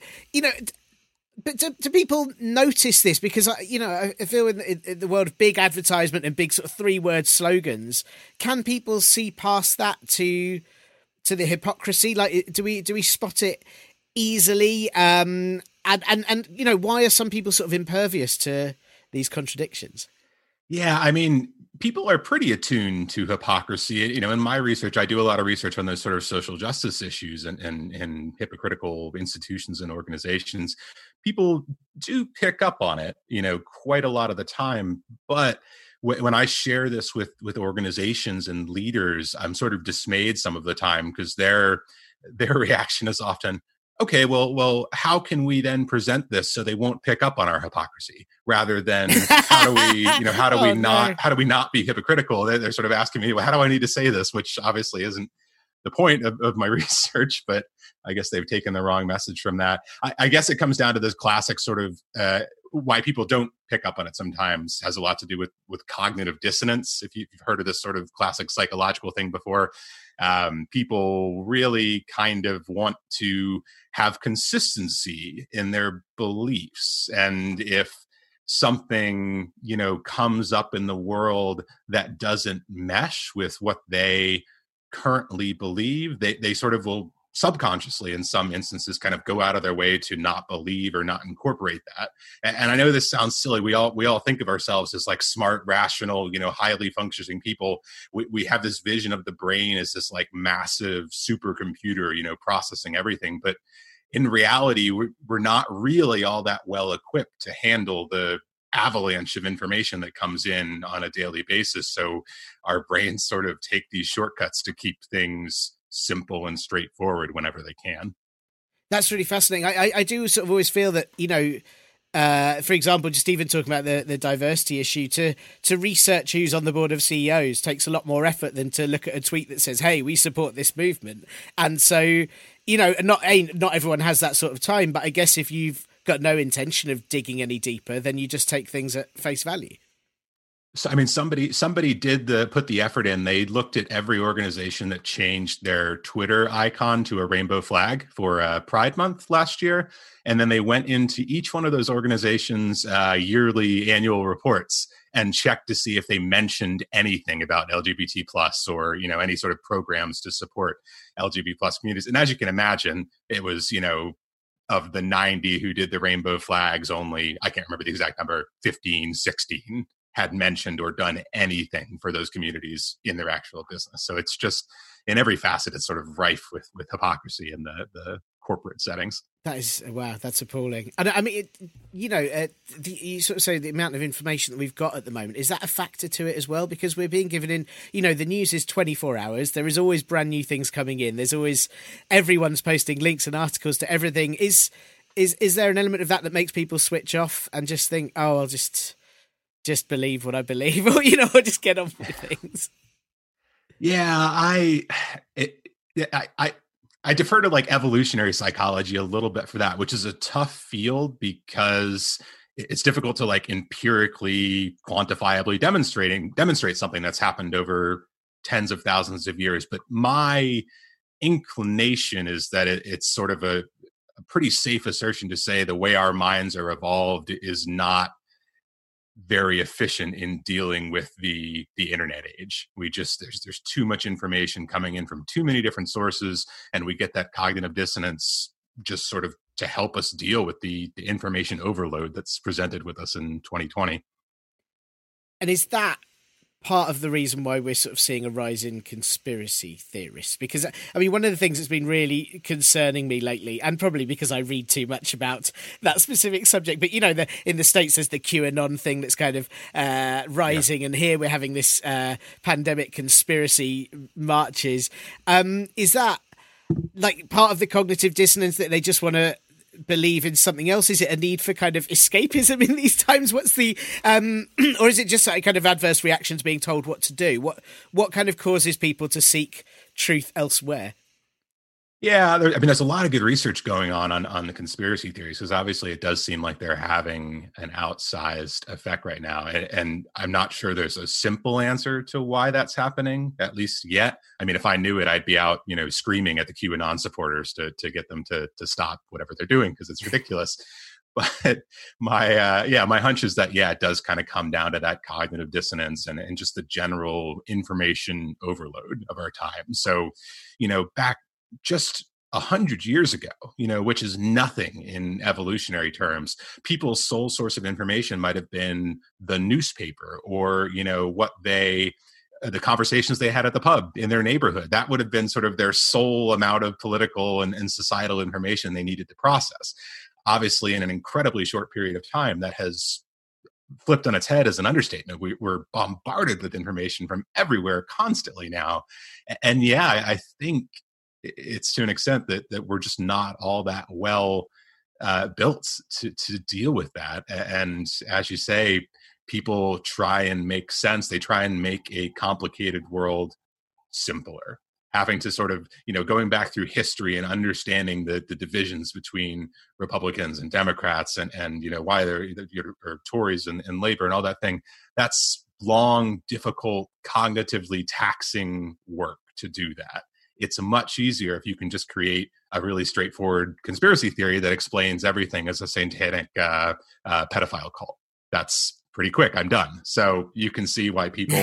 but do people notice this? Because, I feel in the world of big advertisement and big sort of 3-word slogans, can people see past that to the hypocrisy? Like, do we spot it easily? And why are some people sort of impervious to these contradictions? Yeah, I mean, people are pretty attuned to hypocrisy. In my research, I do a lot of research on those sort of social justice issues and hypocritical institutions and organizations. People do pick up on it, quite a lot of the time. But when I share this with organizations and leaders, I'm sort of dismayed some of the time, because their reaction is often, okay, well, how can we then present this so they won't pick up on our hypocrisy, rather than how do we not be hypocritical? They're sort of asking me, well, how do I need to say this? Which obviously isn't the point of my research, but I guess they've taken the wrong message from that. I guess it comes down to this classic sort of why people don't pick up on it sometimes has a lot to do with cognitive dissonance. If you've heard of this sort of classic psychological thing before, people really kind of want to have consistency in their beliefs. And if something, comes up in the world that doesn't mesh with what they currently believe, they sort of will subconsciously, in some instances, kind of go out of their way to not believe or not incorporate that. And I know this sounds silly. We all think of ourselves as like smart, rational, highly functioning people. We have this vision of the brain as this like massive supercomputer, processing everything. But in reality, we're not really all that well equipped to handle the avalanche of information that comes in on a daily basis. So our brains sort of take these shortcuts to keep things simple and straightforward whenever they can. That's really fascinating. I do sort of always feel that, for example, just even talking about the diversity issue, to research who's on the board of CEOs takes a lot more effort than to look at a tweet that says, hey, we support this movement. And so, not everyone has that sort of time, but I guess if you've got no intention of digging any deeper, then you just take things at face value. So, I mean, somebody did put the effort in. They looked at every organization that changed their Twitter icon to a rainbow flag for Pride Month last year. And then they went into each one of those organizations' yearly annual reports and checked to see if they mentioned anything about LGBT plus or, any sort of programs to support LGBT plus communities. And as you can imagine, it was, of the 90 who did the rainbow flags, only, I can't remember the exact number, 15, 16 had mentioned or done anything for those communities in their actual business. So it's just, in every facet, it's sort of rife with hypocrisy in the corporate settings. That is, wow, that's appalling. And I mean, you sort of say the amount of information that we've got at the moment, is that a factor to it as well? Because we're being given in, the news is 24 hours. There is always brand new things coming in. There's always, everyone's posting links and articles to everything. Is there an element of that makes people switch off and just think, oh, I'll just believe what I believe, or, or just get on with things? Yeah, I defer to like evolutionary psychology a little bit for that, which is a tough field because it's difficult to like empirically, quantifiably demonstrate something that's happened over tens of thousands of years. But my inclination is that it's sort of a pretty safe assertion to say the way our minds are evolved is not very efficient in dealing with the internet age. There's too much information coming in from too many different sources, and we get that cognitive dissonance just sort of to help us deal with the information overload that's presented with us in 2020. And is that part of the reason why we're sort of seeing a rise in conspiracy theorists? Because, I mean, one of the things that's been really concerning me lately, and probably because I read too much about that specific subject, but, in the States, there's the QAnon thing that's kind of rising, and here we're having this pandemic conspiracy marches. Is that, like, part of the cognitive dissonance that they just want to believe in something else? Is it a need for kind of escapism in these times? What's the or is it just like kind of adverse reactions, being told what to do? What kind of causes people to seek truth elsewhere? Yeah, there's a lot of good research going on the conspiracy theories, because obviously it does seem like they're having an outsized effect right now. And I'm not sure there's a simple answer to why that's happening, at least yet. I mean, if I knew it, I'd be out, screaming at the QAnon supporters to get them to stop whatever they're doing, because it's ridiculous. But my hunch is that, it does kind of come down to that cognitive dissonance and just the general information overload of our time. So, back just 100 years ago, which is nothing in evolutionary terms, people's sole source of information might have been the newspaper or, the conversations they had at the pub in their neighborhood. That would have been sort of their sole amount of political and societal information they needed to process. Obviously, in an incredibly short period of time, that has flipped on its head as an understatement. We're bombarded with information from everywhere constantly now. And I think it's to an extent that we're just not all that well built to deal with that. And as you say, people try and make sense. They try and make a complicated world simpler, having to sort of, going back through history and understanding the divisions between Republicans and Democrats and why they're or Tories and Labor and all that thing. That's long, difficult, cognitively taxing work to do that. It's much easier if you can just create a really straightforward conspiracy theory that explains everything as a satanic pedophile cult. That's pretty quick. I'm done. So you can see why people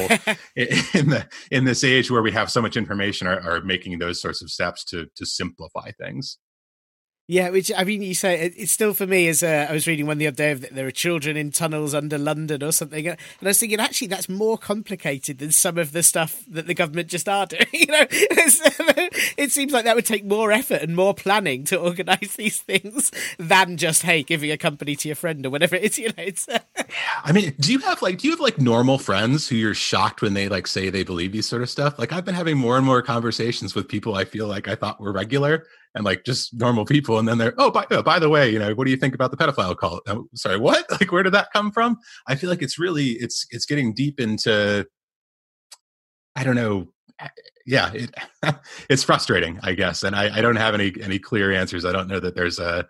in this age where we have so much information are making those sorts of steps to simplify things. Yeah, which, I mean, you say it's still for me as I was reading one the other day that there are children in tunnels under London or something. And I was thinking, actually, that's more complicated than some of the stuff that the government just are doing. It seems like that would take more effort and more planning to organise these things than just, hey, giving a company to your friend or whatever it is. It's yeah. I mean, do you have normal friends who you're shocked when they say they believe these sort of stuff? Like, I've been having more and more conversations with people I feel like I thought were regular and just normal people. And then they're, by the way, what do you think about the pedophile cult? Sorry, what? Where did that come from? I feel like it's really, it's getting deep into, I don't know. Yeah, it's frustrating, I guess. And I don't have any clear answers. I don't know that there's a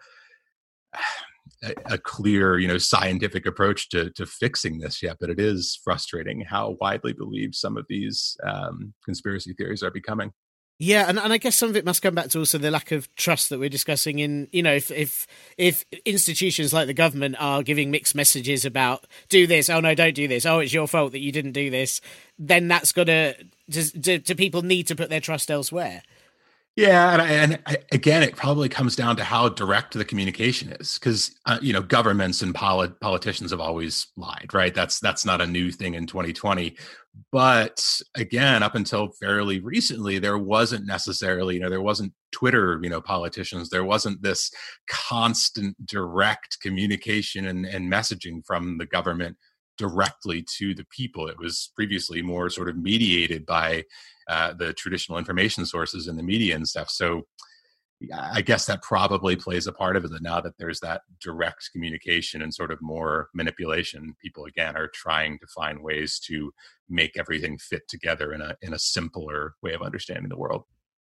clear, scientific approach to fixing this yet, but it is frustrating how widely believed some of these conspiracy theories are becoming. Yeah, and I guess some of it must come back to also the lack of trust that we're discussing in, if institutions like the government are giving mixed messages about do this, oh no, don't do this, oh, it's your fault that you didn't do this, then that's got to people need to put their trust elsewhere. Yeah, and again, it probably comes down to how direct the communication is, because governments and politicians have always lied, right? That's not a new thing in 2020. But again, up until fairly recently, there wasn't necessarily, there wasn't Twitter, politicians. There wasn't this constant direct communication and messaging from the government directly to the people. It was previously more sort of mediated by the traditional information sources in the media and stuff. So I guess that probably plays a part of it, that now that there's that direct communication and sort of more manipulation, people again are trying to find ways to make everything fit together in a simpler way of understanding the world.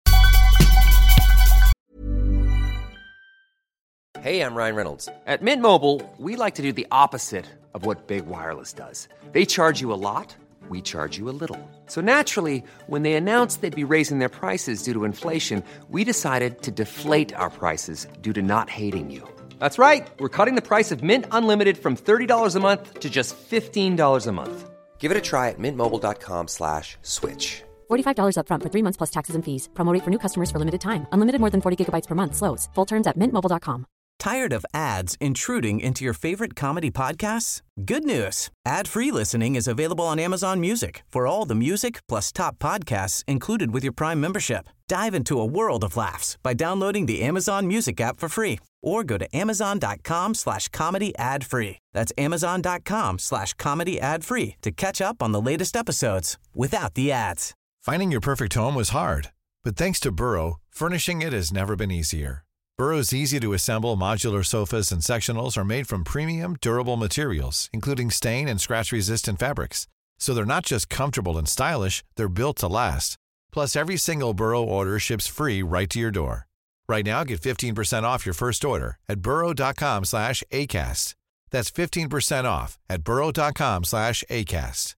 Hey, I'm Ryan Reynolds. At Mint Mobile, we like to do the opposite of what Big Wireless does. They charge you a lot. We charge you a little. So naturally, when they announced they'd be raising their prices due to inflation, we decided to deflate our prices due to not hating you. That's right. We're cutting the price of Mint Unlimited from $30 a month to just $15 a month. Give it a try at mintmobile.com/switch. $45 up front for 3 months plus taxes and fees. Promo rate for new customers for limited time. Unlimited more than 40 gigabytes per month slows. Full terms at mintmobile.com. Tired of ads intruding into your favorite comedy podcasts? Good news. Ad-free listening is available on Amazon Music for all the music plus top podcasts included with your Prime membership. Dive into a world of laughs by downloading the Amazon Music app for free or go to amazon.com/comedy ad-free. That's amazon.com/comedy ad-free to catch up on the latest episodes without the ads. Finding your perfect home was hard, but thanks to Burrow, furnishing it has never been easier. Burrow's easy-to-assemble modular sofas and sectionals are made from premium, durable materials, including stain and scratch-resistant fabrics. So they're not just comfortable and stylish, they're built to last. Plus, every single Burrow order ships free right to your door. Right now, get 15% off your first order at burrow.com/ACAST. That's 15% off at burrow.com/ACAST.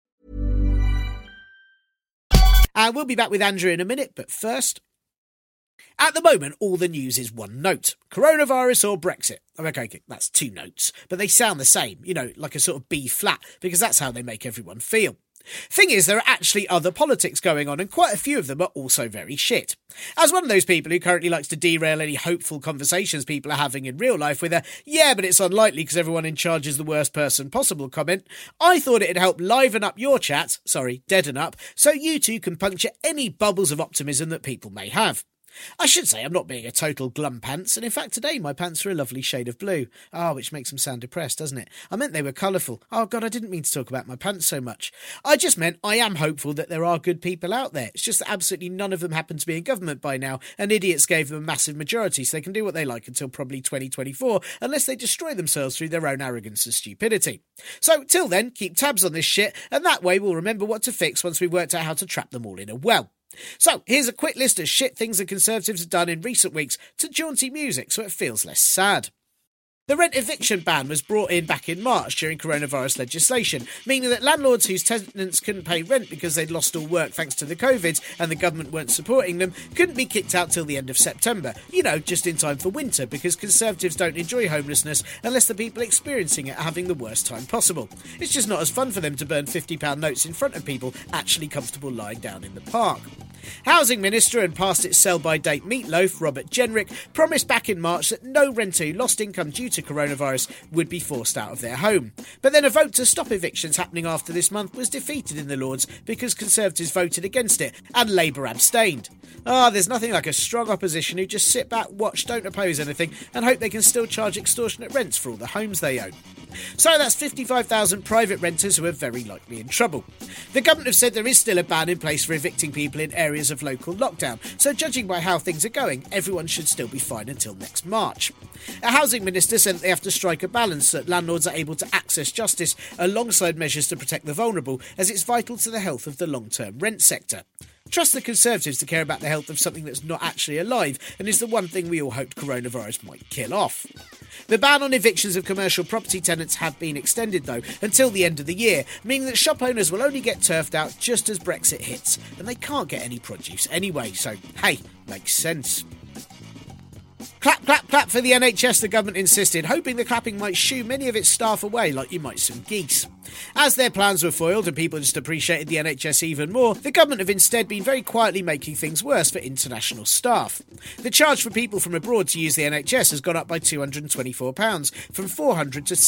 We'll be back with Andrew in a minute, but first... At the moment, all the news is one note. Coronavirus or Brexit. Okay, that's two notes. But they sound the same, like a sort of B flat, because that's how they make everyone feel. Thing is, there are actually other politics going on, and quite a few of them are also very shit. As one of those people who currently likes to derail any hopeful conversations people are having in real life with a, yeah, but it's unlikely because everyone in charge is the worst person possible comment, I thought it'd help liven up your chat, deaden up, so you too can puncture any bubbles of optimism that people may have. I should say I'm not being a total glum pants, and in fact today my pants are a lovely shade of blue. Which makes them sound depressed, doesn't it? I meant they were colourful. Oh God, I didn't mean to talk about my pants so much. I just meant I am hopeful that there are good people out there. It's just that absolutely none of them happen to be in government by now, and idiots gave them a massive majority so they can do what they like until probably 2024, unless they destroy themselves through their own arrogance and stupidity. So, till then, keep tabs on this shit, and that way we'll remember what to fix once we've worked out how to trap them all in a well. So, here's a quick list of shit things the Conservatives have done in recent weeks to jaunty music so it feels less sad. The rent eviction ban was brought in back in March during coronavirus legislation, meaning that landlords whose tenants couldn't pay rent because they'd lost all work thanks to the COVID and the government weren't supporting them couldn't be kicked out till the end of September. Just in time for winter, because Conservatives don't enjoy homelessness unless the people experiencing it are having the worst time possible. It's just not as fun for them to burn £50 notes in front of people actually comfortable lying down in the park. Housing Minister and past its sell-by-date meatloaf, Robert Jenrick, promised back in March that no renter who lost income due to coronavirus would be forced out of their home. But then a vote to stop evictions happening after this month was defeated in the Lords because Conservatives voted against it and Labour abstained. There's nothing like a strong opposition who just sit back, watch, don't oppose anything and hope they can still charge extortionate rents for all the homes they own. So that's 55,000 private renters who are very likely in trouble. The government have said there is still a ban in place for evicting people in areas of local lockdown, so judging by how things are going, everyone should still be fine until next March. A housing minister said that they have to strike a balance so that landlords are able to access justice alongside measures to protect the vulnerable, as it's vital to the health of the long-term rent sector. Trust the Conservatives to care about the health of something that's not actually alive and is the one thing we all hoped coronavirus might kill off. The ban on evictions of commercial property tenants have been extended, though, until the end of the year, meaning that shop owners will only get turfed out just as Brexit hits, and they can't get any produce anyway, so, hey, makes sense. Clap, clap, clap for the NHS, the government insisted, hoping the clapping might shoo many of its staff away like you might some geese. As their plans were foiled and people just appreciated the NHS even more, the government have instead been very quietly making things worse for international staff. The charge for people from abroad to use the NHS has gone up by £224, from £400 to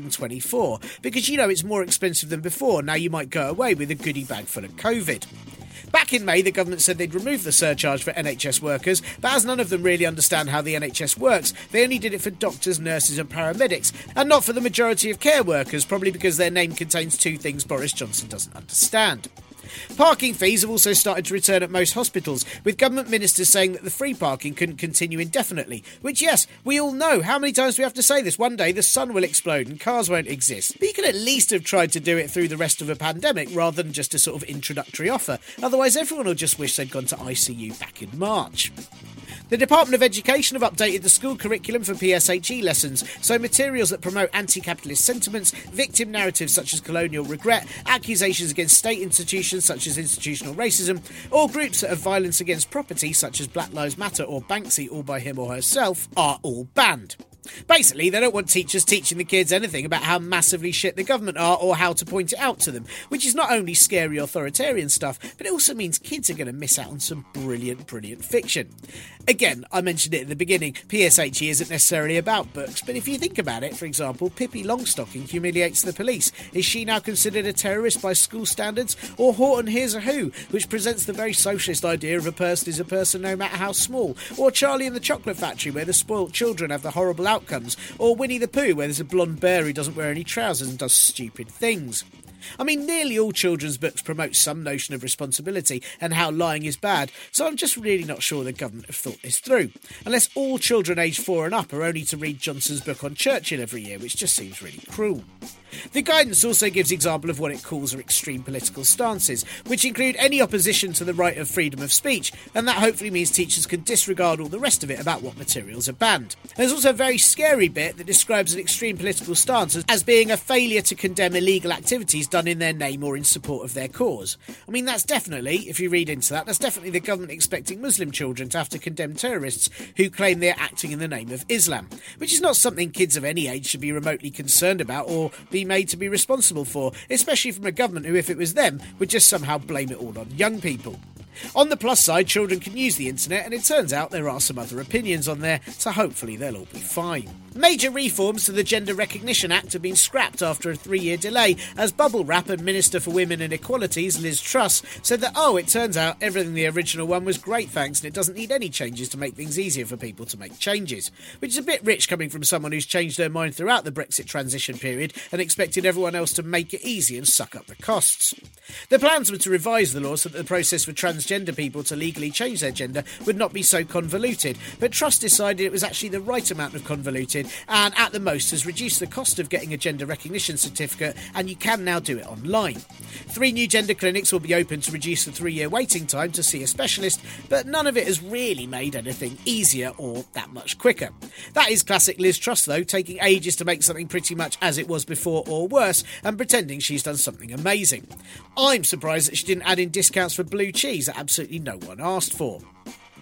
£624, because it's more expensive than before. Now you might go away with a goodie bag full of COVID. Back in May, the government said they'd remove the surcharge for NHS workers, but as none of them really understand how the NHS works, they only did it for doctors, nurses and paramedics, and not for the majority of care workers, probably because their name contains two things Boris Johnson doesn't understand. Parking fees have also started to return at most hospitals, with government ministers saying that the free parking couldn't continue indefinitely, which, yes, we all know. How many times do we have to say this? One day the sun will explode and cars won't exist. But you could at least have tried to do it through the rest of a pandemic rather than just a sort of introductory offer. Otherwise everyone will just wish they'd gone to ICU back in March. The Department of Education have updated the school curriculum for PSHE lessons, so materials that promote anti-capitalist sentiments, victim narratives such as colonial regret, accusations against state institutions such as institutional racism, or groups that have violence against property such as Black Lives Matter or Banksy all by him or herself are all banned. Basically, they don't want teachers teaching the kids anything about how massively shit the government are or how to point it out to them, which is not only scary authoritarian stuff, but it also means kids are going to miss out on some brilliant fiction. Again, I mentioned it at the beginning, PSHE isn't necessarily about books, but if you think about it, for example, Pippi Longstocking humiliates the police. Is she now considered a terrorist by school standards? Or Horton Hears a Who, which presents the very socialist idea of a person is a person no matter how small? Or Charlie and the Chocolate Factory, where the spoilt children have the horrible outcomes? Or Winnie the Pooh, where there's a blonde bear who doesn't wear any trousers and does stupid things? I mean, nearly all children's books promote some notion of responsibility and how lying is bad, so I'm just really not sure the government have thought this through. Unless all children aged 4 and up are only to read Johnson's book on Churchill every year, which just seems really cruel. The guidance also gives example of what it calls are extreme political stances, which include any opposition to the right of freedom of speech, and that hopefully means teachers can disregard all the rest of it about what materials are banned. There's also a very scary bit that describes an extreme political stance as being a failure to condemn illegal activities done in their name or in support of their cause. I mean, that's definitely, if you read into that, that's definitely the government expecting Muslim children to have to condemn terrorists who claim they're acting in the name of Islam, which is not something kids of any age should be remotely concerned about or be made to be responsible for, especially from a government who, if it was them, would just somehow blame it all on young people. On the plus side, children can use the internet, and it turns out there are some other opinions on there, so hopefully they'll all be fine. Major reforms to the Gender Recognition Act have been scrapped after a 3-year delay, as bubble wrap and Minister for Women and Equalities, Liz Truss, said that, it turns out everything the original one was great thanks, and it doesn't need any changes to make things easier for people to make changes. Which is a bit rich coming from someone who's changed her mind throughout the Brexit transition period and expected everyone else to make it easy and suck up the costs. The plans were to revise the law so that the process for transgender people to legally change their gender would not be so convoluted, but Truss decided it was actually the right amount of convoluted and at the most has reduced the cost of getting a gender recognition certificate, and you can now do it online. 3 new gender clinics will be open to reduce the 3-year waiting time to see a specialist, but none of it has really made anything easier or that much quicker. That is classic Liz Truss though, taking ages to make something pretty much as it was before or worse and pretending she's done something amazing. I'm surprised that she didn't add in discounts for blue cheese that absolutely no one asked for.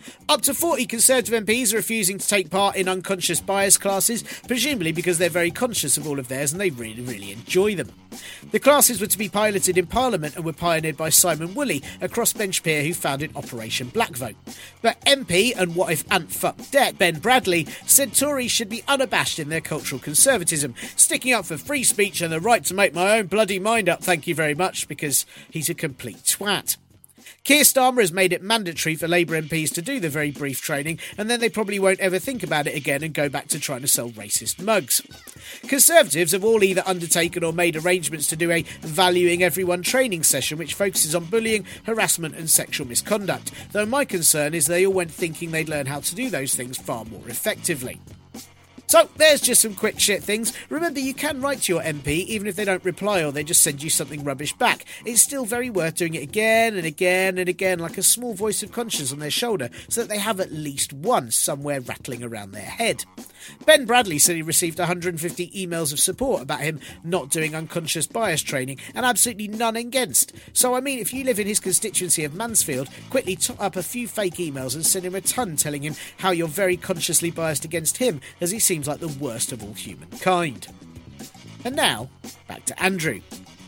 Up to 40 Conservative MPs are refusing to take part in unconscious bias classes, presumably because they're very conscious of all of theirs and they really, really enjoy them. The classes were to be piloted in Parliament and were pioneered by Simon Woolley, a crossbench peer who founded Operation Black Vote. But MP and what if ant fuck debt Ben Bradley said Tories should be unabashed in their cultural conservatism, sticking up for free speech and the right to make my own bloody mind up, thank you very much, because he's a complete twat. Keir Starmer has made it mandatory for Labour MPs to do the very brief training, and then they probably won't ever think about it again and go back to trying to sell racist mugs. Conservatives have all either undertaken or made arrangements to do a Valuing Everyone training session which focuses on bullying, harassment and sexual misconduct, though my concern is they all went thinking they'd learn how to do those things far more effectively. So, there's just some quick shit things. Remember, you can write to your MP, even if they don't reply or they just send you something rubbish back. It's still very worth doing it again and again and again, like a small voice of conscience on their shoulder, so that they have at least one somewhere rattling around their head. Ben Bradley said he received 150 emails of support about him not doing unconscious bias training, and absolutely none against. So, I mean, if you live in his constituency of Mansfield, quickly top up a few fake emails and send him a ton telling him how you're very consciously biased against him, as he seems like the worst of all humankind. And now, back to Andrew.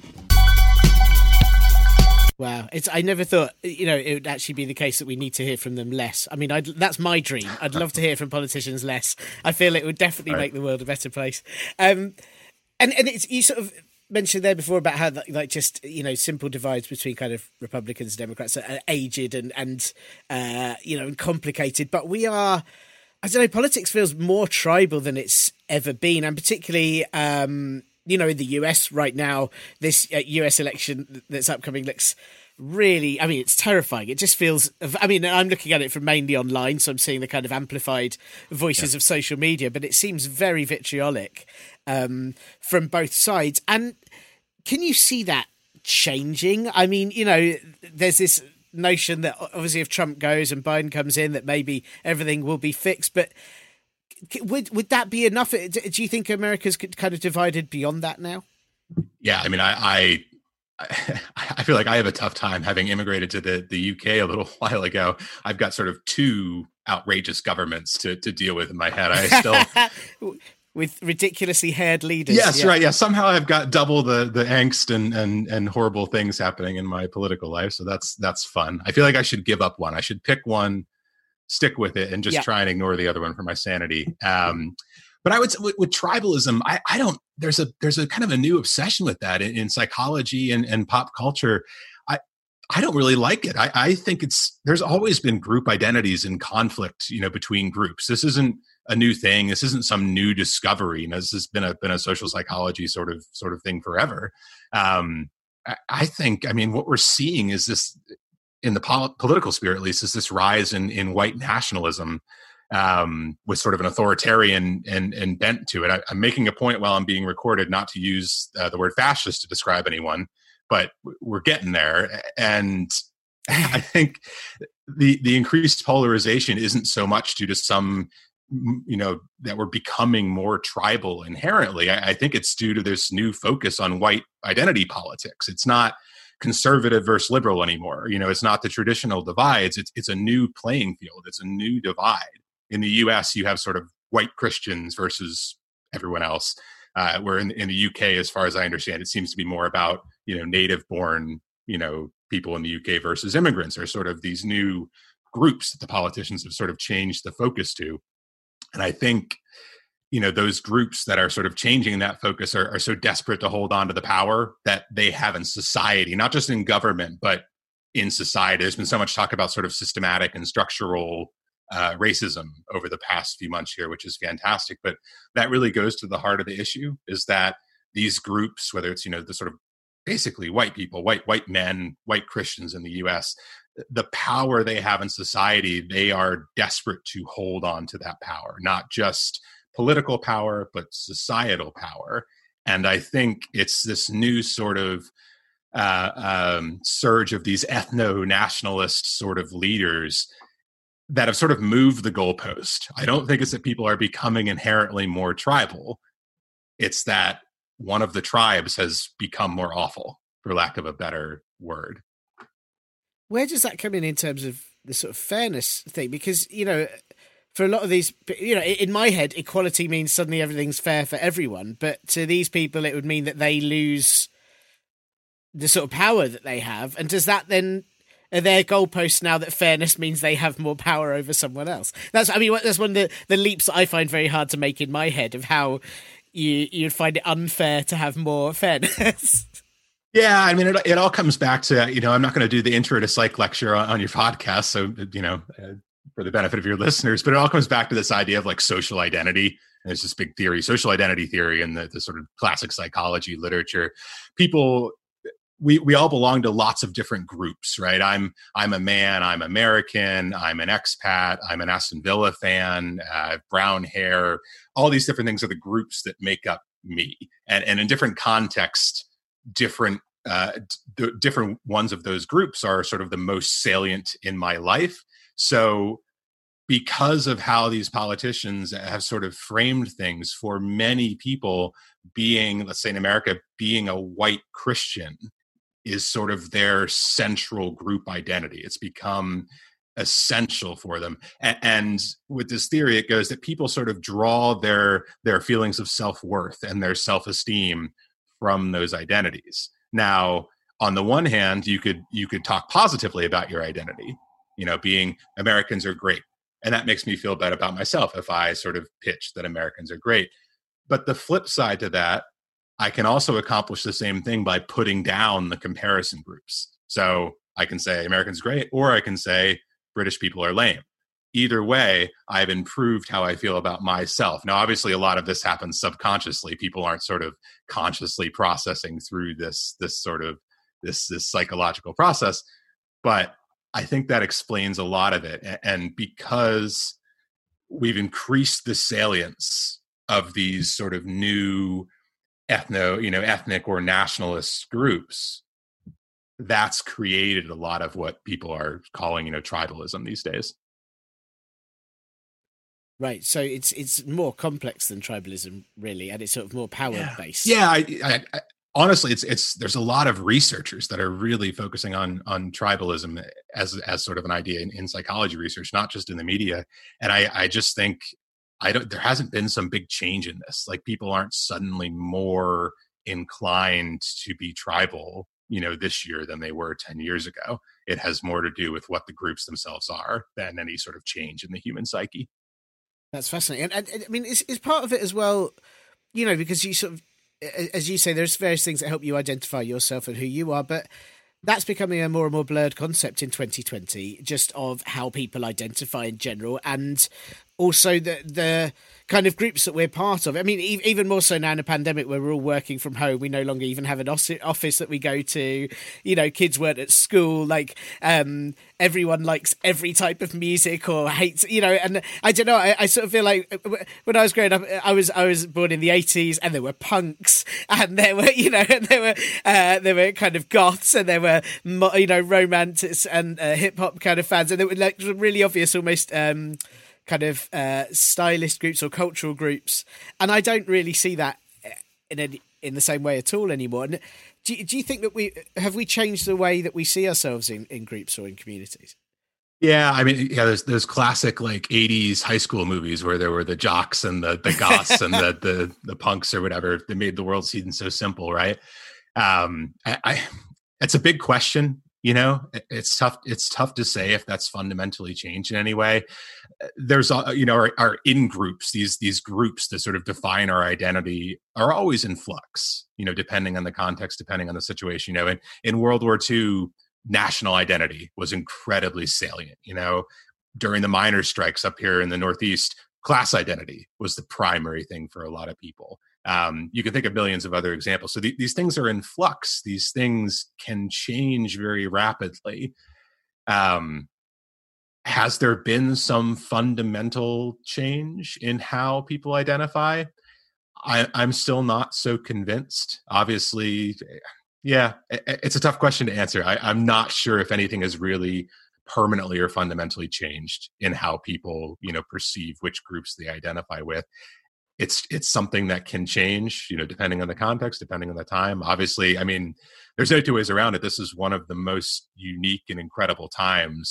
Wow, I never thought, it would actually be the case that we need to hear from them less. I mean, that's my dream. I'd love to hear from politicians less. I feel it would definitely make the world a better place. And it's, you sort of mentioned there before about how, like, just, simple divides between kind of Republicans and Democrats are aged and complicated. But we are, I don't know, politics feels more tribal than it's ever been. And particularly, in the US right now, this US election that's upcoming looks really, it's terrifying. It just feels, I'm looking at it from mainly online, so I'm seeing the kind of amplified voices of social media, but it seems very vitriolic from both sides. And can you see that changing? I mean, there's this notion that obviously if Trump goes and Biden comes in, that maybe everything will be fixed, but would that be enough? Do you think America's kind of divided beyond that now? Yeah, I feel like I have a tough time having immigrated to the UK a little while ago. I've got sort of two outrageous governments to deal with in my head. I still with ridiculously haired leaders. Yes, right. Yeah, somehow I've got double the angst and horrible things happening in my political life. So that's fun. I feel like I should give up one. I should pick one, stick with it, and just try and ignore the other one for my sanity. But I would with tribalism, I don't. There's a kind of a new obsession with that in psychology and pop culture. I don't really like it. I think there's always been group identities in conflict, between groups. This isn't a new thing. This isn't some new discovery. This has been a social psychology sort of thing forever. I think. What we're seeing is this, in the political sphere at least, is this rise in white nationalism with sort of an authoritarian and bent to it. I'm making a point while I'm being recorded not to use the word fascist to describe anyone, but we're getting there. And I think the increased polarization isn't so much due to some, that we're becoming more tribal inherently. I think it's due to this new focus on white identity politics. It's not conservative versus liberal anymore. It's not the traditional divides. It's a new playing field. It's a new divide. In the US, you have sort of white Christians versus everyone else. Where in the UK, as far as I understand, it seems to be more about, native-born, people in the UK versus immigrants, are sort of these new groups that the politicians have sort of changed the focus to. And I think, those groups that are sort of changing that focus are so desperate to hold on to the power that they have in society, not just in government, but in society. There's been so much talk about sort of systematic and structural racism over the past few months here, which is fantastic. But that really goes to the heart of the issue, is that these groups, whether it's, the sort of basically white people, white men, white Christians in the US, the power they have in society, they are desperate to hold on to that power, not just political power, but societal power. And I think it's this new sort of surge of these ethno-nationalist sort of leaders that have sort of moved the goalpost. I don't think it's that people are becoming inherently more tribal. It's that one of the tribes has become more awful, for lack of a better word. Where does that come in terms of the sort of fairness thing, because, for a lot of these, in my head, equality means suddenly everything's fair for everyone. But to these people, it would mean that they lose the sort of power that they have. And does that then, are their goalposts now that fairness means they have more power over someone else? That's one of the leaps that I find very hard to make in my head, of how you'd find it unfair to have more fairness. Yeah, I mean, it all comes back to, I'm not going to do the intro to psych lecture on your podcast, so, for the benefit of your listeners, but it all comes back to this idea of like social identity. And there's this big theory, social identity theory, in the sort of classic psychology literature. People, we all belong to lots of different groups, right? I'm a man, I'm American, I'm an expat, I'm an Aston Villa fan, brown hair, all these different things are the groups that make up me. And in different contexts, different ones of those groups are sort of the most salient in my life. So because of how these politicians have sort of framed things, for many people, being, let's say in America, being a white Christian is sort of their central group identity. It's become essential for them. And with this theory, it goes that people sort of draw their feelings of self-worth and their self-esteem from those identities. Now, on the one hand, you could talk positively about your identity, being Americans are great. And that makes me feel bad about myself if I sort of pitch that Americans are great. But the flip side to that, I can also accomplish the same thing by putting down the comparison groups. So I can say Americans are great, or I can say British people are lame. Either way, I've improved how I feel about myself. Now, obviously, a lot of this happens subconsciously. People aren't sort of consciously processing through this psychological process. But I think that explains a lot of it. And because we've increased the salience of these sort of new ethnic or nationalist groups, that's created a lot of what people are calling, tribalism these days. Right. So it's more complex than tribalism, really, and it's sort of more power based. Yeah. I honestly, it's there's a lot of researchers that are really focusing on tribalism as sort of an idea in psychology research, not just in the media. And I just think there hasn't been some big change in this. Like, people aren't suddenly more inclined to be tribal, this year than they were 10 years ago. It has more to do with what the groups themselves are than any sort of change in the human psyche. That's fascinating. And I mean, is part of it as well, because you sort of, as you say, there's various things that help you identify yourself and who you are, but that's becoming a more and more blurred concept in 2020, just of how people identify in general, and also the kind of groups that we're part of. I mean, even more so now in a pandemic where we're all working from home, we no longer even have an office that we go to. Kids weren't at school. Like, everyone likes every type of music or hates, and I don't know. I sort of feel like when I was growing up, I was born in the 80s, and there were punks, and there were, there were kind of goths, and there were, romantics and hip hop kind of fans, and there were like really obvious, almost, kind of stylist groups or cultural groups, and I don't really see that in the same way at all anymore. And do you think that we changed the way that we see ourselves in groups or in communities? Yeah, I mean, there's classic like 80s high school movies where there were the jocks and the goths and the punks or whatever that made the world seem so simple, right? It's a big question. It's tough to say if that's fundamentally changed in any way. There's, our in groups, these groups that sort of define our identity are always in flux, depending on the context, depending on the situation. In World War II, national identity was incredibly salient. During the miners' strikes up here in the Northeast, class identity was the primary thing for a lot of people. You can think of millions of other examples. So these things are in flux. These things can change very rapidly. Has there been some fundamental change in how people identify? I'm still not so convinced. Obviously, yeah, it's a tough question to answer. I'm not sure if anything has really permanently or fundamentally changed in how people, perceive which groups they identify with. It's something that can change, depending on the context, depending on the time. Obviously, I mean, there's no two ways around it. This is one of the most unique and incredible times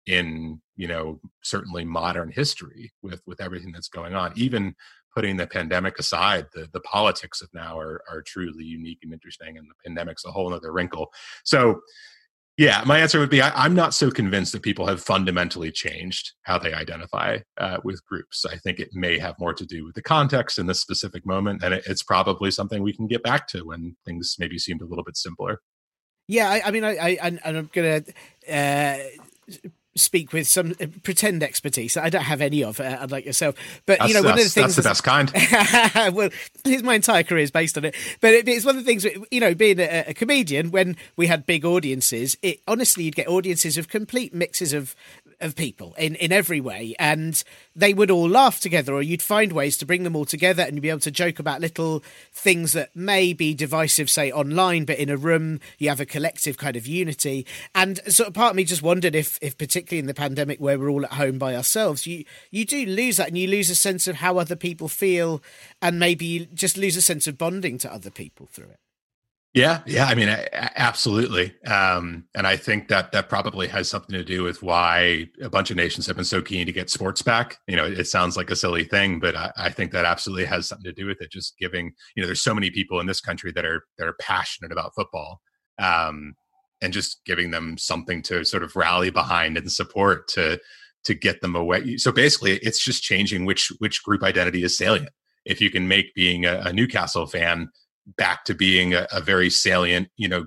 in, certainly modern history with everything that's going on. Even putting the pandemic aside, the politics of now are truly unique and interesting, and the pandemic's a whole other wrinkle. So yeah, my answer would be I'm not so convinced that people have fundamentally changed how they identify with groups. I think it may have more to do with the context in this specific moment, and it's probably something we can get back to when things maybe seemed a little bit simpler. Yeah, I'm going to speak with some pretend expertise that I don't have any of, unlike yourself. But one of the things that's the best kind. Well, my entire career is based on it. But it's one of the things, being a comedian, when we had big audiences, honestly, you'd get audiences of complete mixes of people in every way, and they would all laugh together, or you'd find ways to bring them all together, and you'd be able to joke about little things that may be divisive, say online, but in a room you have a collective kind of unity. And sort of part of me just wondered if particularly in the pandemic, where we're all at home by ourselves, you do lose that, and you lose a sense of how other people feel, and maybe you just lose a sense of bonding to other people through it. Yeah. I mean, absolutely. And I think that probably has something to do with why a bunch of nations have been so keen to get sports back. It sounds like a silly thing, but I think that absolutely has something to do with it. Just giving, there's so many people in this country that are passionate about football, and just giving them something to sort of rally behind and support to get them away. So basically, it's just changing which group identity is salient. If you can make being a Newcastle fan back to being a very salient,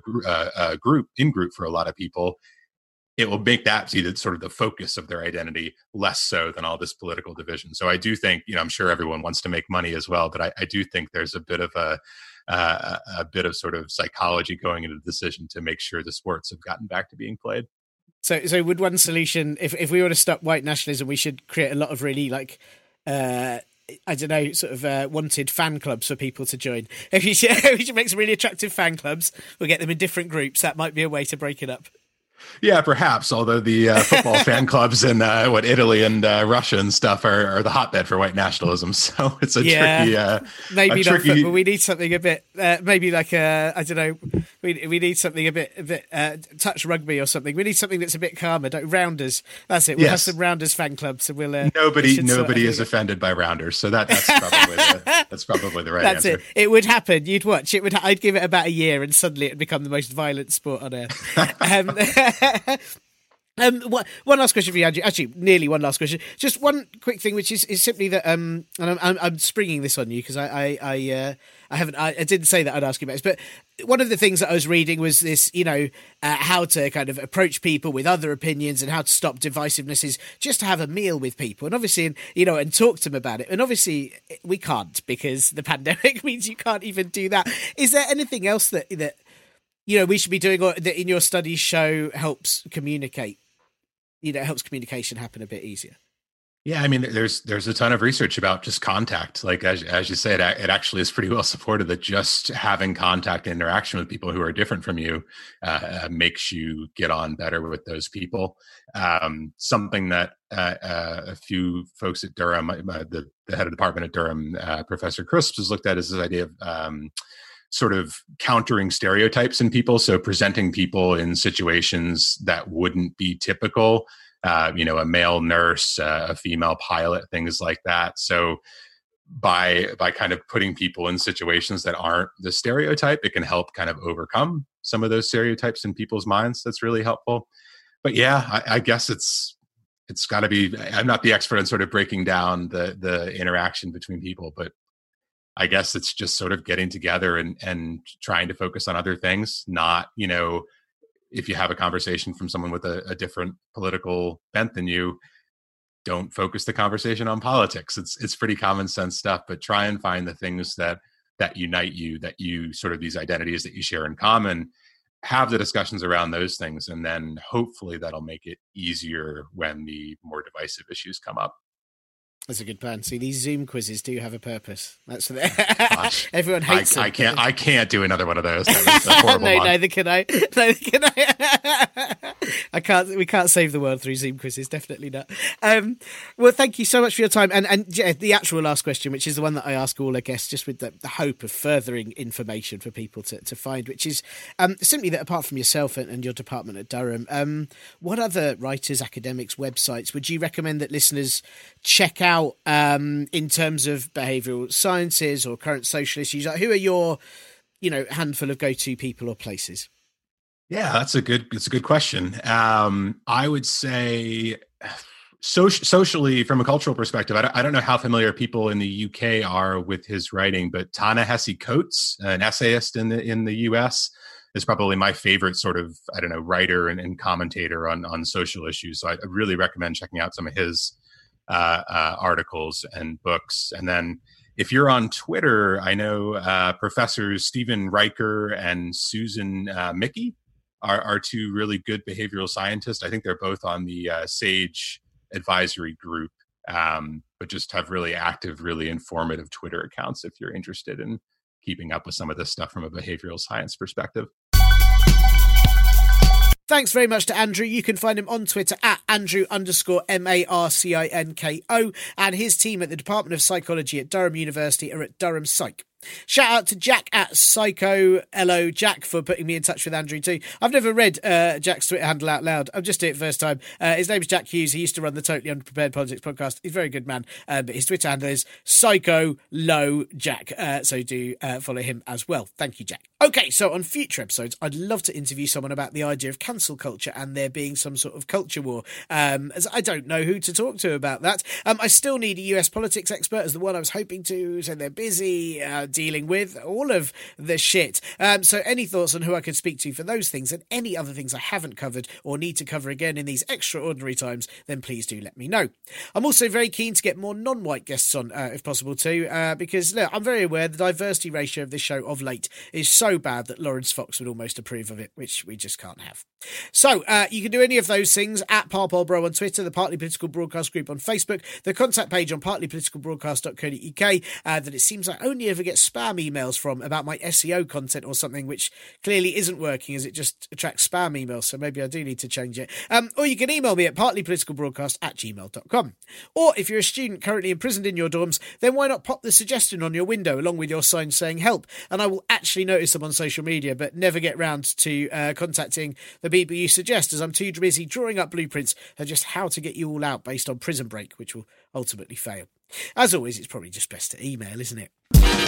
group for a lot of people, it will make that see the sort of the focus of their identity less so than all this political division. So I do think, I'm sure everyone wants to make money as well, but I do think there's a bit of a bit of sort of psychology going into the decision to make sure the sports have gotten back to being played. So would one solution, if we were to stop white nationalism, we should create a lot of really sort of wanted fan clubs for people to join. If we should make some really attractive fan clubs, we'll get them in different groups. That might be a way to break it up. Yeah, perhaps. Although the football fan clubs in Italy and Russia and stuff are the hotbed for white nationalism, so it's tricky. Maybe not football. We need something a bit maybe like We need something a bit touch rugby or something. We need something that's a bit calmer. Rounders. That's it. We'll have some Rounders fan clubs, and we'll. Nobody is offended by Rounders, so that's probably the right that's answer. It. It would happen. You'd watch. I'd give it about a year, and suddenly it'd become the most violent sport on earth. One last question for you, Andrew. Actually, nearly one last question. Just one quick thing, which is simply that, and I'm springing this on you because I didn't say that I'd ask you about this, but one of the things that I was reading was this, how to kind of approach people with other opinions and how to stop divisiveness is just to have a meal with people, and obviously, and talk to them about it. And obviously, we can't because the pandemic means you can't even do that. Is there anything else that we should be doing, or that in your studies show helps communicate? Helps communication happen a bit easier. Yeah, I mean, there's a ton of research about just contact. Like as you said, it actually is pretty well supported that just having contact and interaction with people who are different from you makes you get on better with those people. Something that a few folks at Durham, the head of the department at Durham, Professor Crisp, has looked at is this idea of sort of countering stereotypes in people. So presenting people in situations that wouldn't be typical, a male nurse, a female pilot, things like that. So by kind of putting people in situations that aren't the stereotype, it can help kind of overcome some of those stereotypes in people's minds. That's really helpful. But yeah, I guess it's got to be, I'm not the expert on sort of breaking down the interaction between people, but I guess it's just sort of getting together and trying to focus on other things, not, if you have a conversation from someone with a different political bent than you, don't focus the conversation on politics. It's pretty common sense stuff, but try and find the things that unite you, that you sort of these identities that you share in common, have the discussions around those things. And then hopefully that'll make it easier when the more divisive issues come up. That's a good plan. See, these Zoom quizzes do have a purpose. That's what everyone hates them. I can't do another one of those. That was a horrible one. Neither can I. We can't save the world through Zoom quizzes, definitely not. Well, thank you so much for your time. And the actual last question, which is the one that I ask all our guests, just with the hope of furthering information for people to find, which is simply that apart from yourself and your department at Durham, what other writers, academics, websites would you recommend that listeners check out in terms of behavioural sciences or current social issues? Like, who are your handful of go-to people or places? Yeah, that's a good question. I would say socially, from a cultural perspective, I don't know how familiar people in the UK are with his writing, but Ta-Nehisi Coates, an essayist in the US, is probably my favorite sort of, writer and commentator on social issues. So I really recommend checking out some of his articles and books. And then if you're on Twitter, I know Professors Stephen Riker and Susan Mickey are two really good behavioral scientists. I think they're both on the SAGE advisory group, but just have really active, really informative Twitter accounts if you're interested in keeping up with some of this stuff from a behavioral science perspective. Thanks very much to Andrew. You can find him on Twitter at Andrew_MARCINKO, and his team at the Department of Psychology at Durham University are at Durham Psych. Shout out to Jack at Psycho LO Jack for putting me in touch with Andrew too. I've never read Jack's Twitter handle out loud. I'm just doing it first time. His name is Jack Hughes. He used to run the Totally Unprepared Politics podcast. He's a very good man. But his Twitter handle is Psycho Low Jack. So do follow him as well. Thank you, Jack. Okay, so on future episodes, I'd love to interview someone about the idea of cancel culture and there being some sort of culture war. As I don't know who to talk to about that. I still need a US politics expert as the one I was hoping to. So they're busy dealing with all of the shit. So any thoughts on who I could speak to for those things and any other things I haven't covered or need to cover again in these extraordinary times, then please do let me know. I'm also very keen to get more non-white guests on, if possible too, because look, I'm very aware the diversity ratio of this show of late is so bad that Lawrence Fox would almost approve of it, which we just can't have. So you can do any of those things at ParPolBro on Twitter, the Partly Political Broadcast group on Facebook, the contact page on partlypoliticalbroadcast.co.uk that it seems I only ever get spam emails from about my SEO content or something, which clearly isn't working as it just attracts spam emails, so maybe I do need to change it. Or you can email me at partlypoliticalbroadcast@gmail.com. Or if you're a student currently imprisoned in your dorms, then why not pop the suggestion on your window along with your sign saying help, and I will actually notice them on social media but never get round to contacting the people you suggest, as I'm too busy drawing up blueprints of just how to get you all out based on Prison Break, which will ultimately fail. As always, it's probably just best to email, isn't it?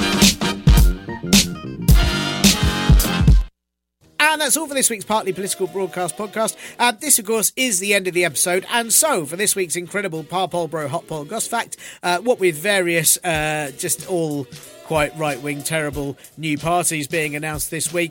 And that's all for this week's Partly Political Broadcast podcast. This, of course, is the end of the episode. And so, for this week's incredible ParPolBro Hot Poll Goss Fact, what with various, just all quite right-wing, terrible new parties being announced this week,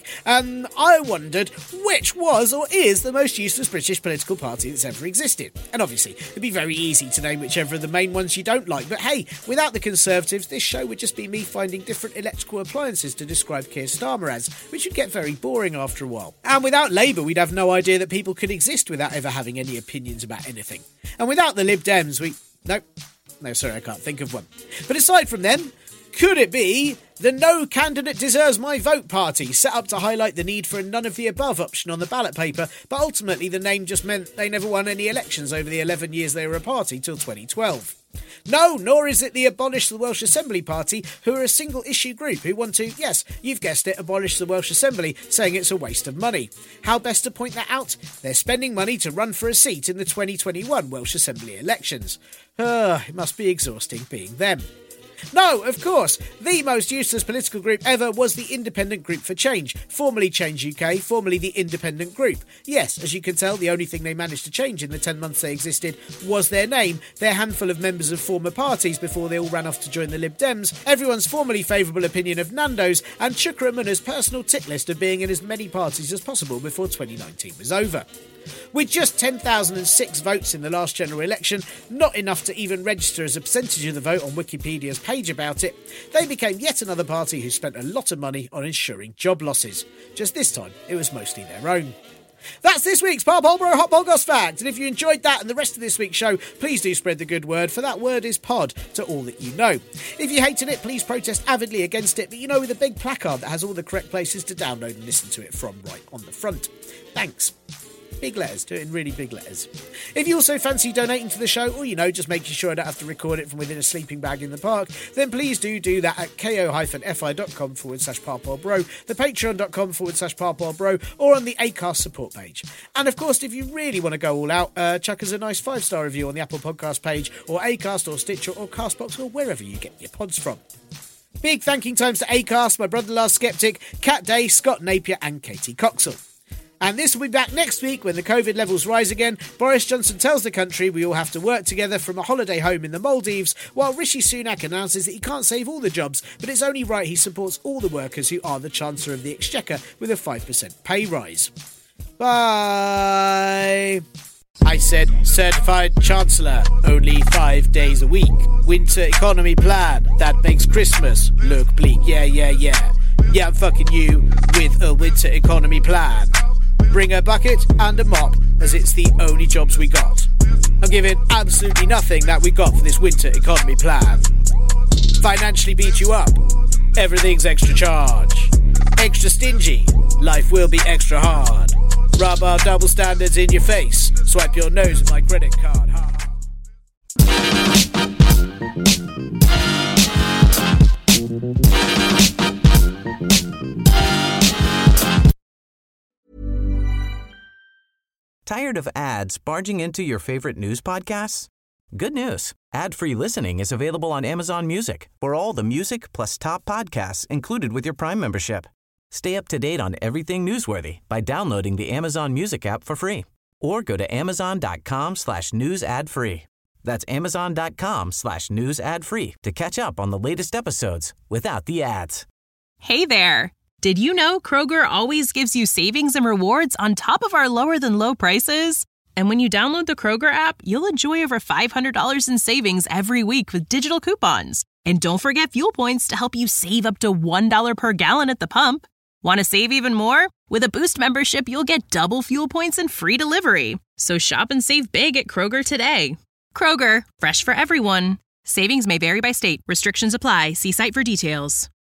I wondered which was or is the most useless British political party that's ever existed. And obviously, it'd be very easy to name whichever of the main ones you don't like. But hey, without the Conservatives, this show would just be me finding different electrical appliances to describe Keir Starmer as, which would get very boring after a while. And without Labour, we'd have no idea that people could exist without ever having any opinions about anything. And without the Lib Dems, No, sorry, I can't think of one. But aside from them, could it be the No Candidate Deserves My Vote party, set up to highlight the need for a none of the above option on the ballot paper, but ultimately the name just meant they never won any elections over the 11 years they were a party till 2012? No, nor is it the Abolish the Welsh Assembly party, who are a single-issue group who want to, yes, you've guessed it, abolish the Welsh Assembly, saying it's a waste of money. How best to point that out? They're spending money to run for a seat in the 2021 Welsh Assembly elections. It must be exhausting being them. No, of course, the most useless political group ever was the Independent Group for Change, formerly Change UK, formerly the Independent Group. Yes, as you can tell, the only thing they managed to change in the 10 months they existed was their name, their handful of members of former parties before they all ran off to join the Lib Dems, everyone's formerly favourable opinion of Nando's, and Chuka Umunna's personal tick list of being in as many parties as possible before 2019 was over. With just 10,006 votes in the last general election, not enough to even register as a percentage of the vote on Wikipedia's page about it, they became yet another party who spent a lot of money on ensuring job losses. Just this time, it was mostly their own. That's this week's ParPolBro Hot Poll Goss Fact, and if you enjoyed that and the rest of this week's show, please do spread the good word, for that word is pod to all that you know. If you hated it, please protest avidly against it, but with a big placard that has all the correct places to download and listen to it from right on the front. Thanks. Big letters, do it in really big letters. If you also fancy donating to the show, or, just making sure I don't have to record it from within a sleeping bag in the park, then please do that at ko-fi.com/parpolbro, the patreon.com/parpolbro, or on the Acast support page. And of course, if you really want to go all out, chuck us a nice 5-star review on the Apple Podcast page, or Acast, or Stitcher, or Castbox, or wherever you get your pods from. Big thanking times to Acast, my brother Last Skeptic, Kat Day, Scott Napier, and Katie Coxall. And this will be back next week when the COVID levels rise again. Boris Johnson tells the country we all have to work together from a holiday home in the Maldives, while Rishi Sunak announces that he can't save all the jobs, but it's only right he supports all the workers who are the Chancellor of the Exchequer with a 5% pay rise. Bye! I said certified Chancellor, only 5 days a week. Winter economy plan, that makes Christmas look bleak. Yeah, I'm fucking you with a winter economy plan. Bring a bucket and a mop, as it's the only jobs we got. I'm giving absolutely nothing that we got for this winter economy plan. Financially beat you up, everything's extra charge. Extra stingy, life will be extra hard. Rub our double standards in your face, swipe your nose with my credit card. Ha ha. Tired of ads barging into your favorite news podcasts? Good news. Ad-free listening is available on Amazon Music for all the music plus top podcasts included with your Prime membership. Stay up to date on everything newsworthy by downloading the Amazon Music app for free or go to amazon.com/news ad free. That's amazon.com/news ad free to catch up on the latest episodes without the ads. Hey there. Did you know Kroger always gives you savings and rewards on top of our lower than low prices? And when you download the Kroger app, you'll enjoy over $500 in savings every week with digital coupons. And don't forget fuel points to help you save up to $1 per gallon at the pump. Want to save even more? With a Boost membership, you'll get double fuel points and free delivery. So shop and save big at Kroger today. Kroger, fresh for everyone. Savings may vary by state. Restrictions apply. See site for details.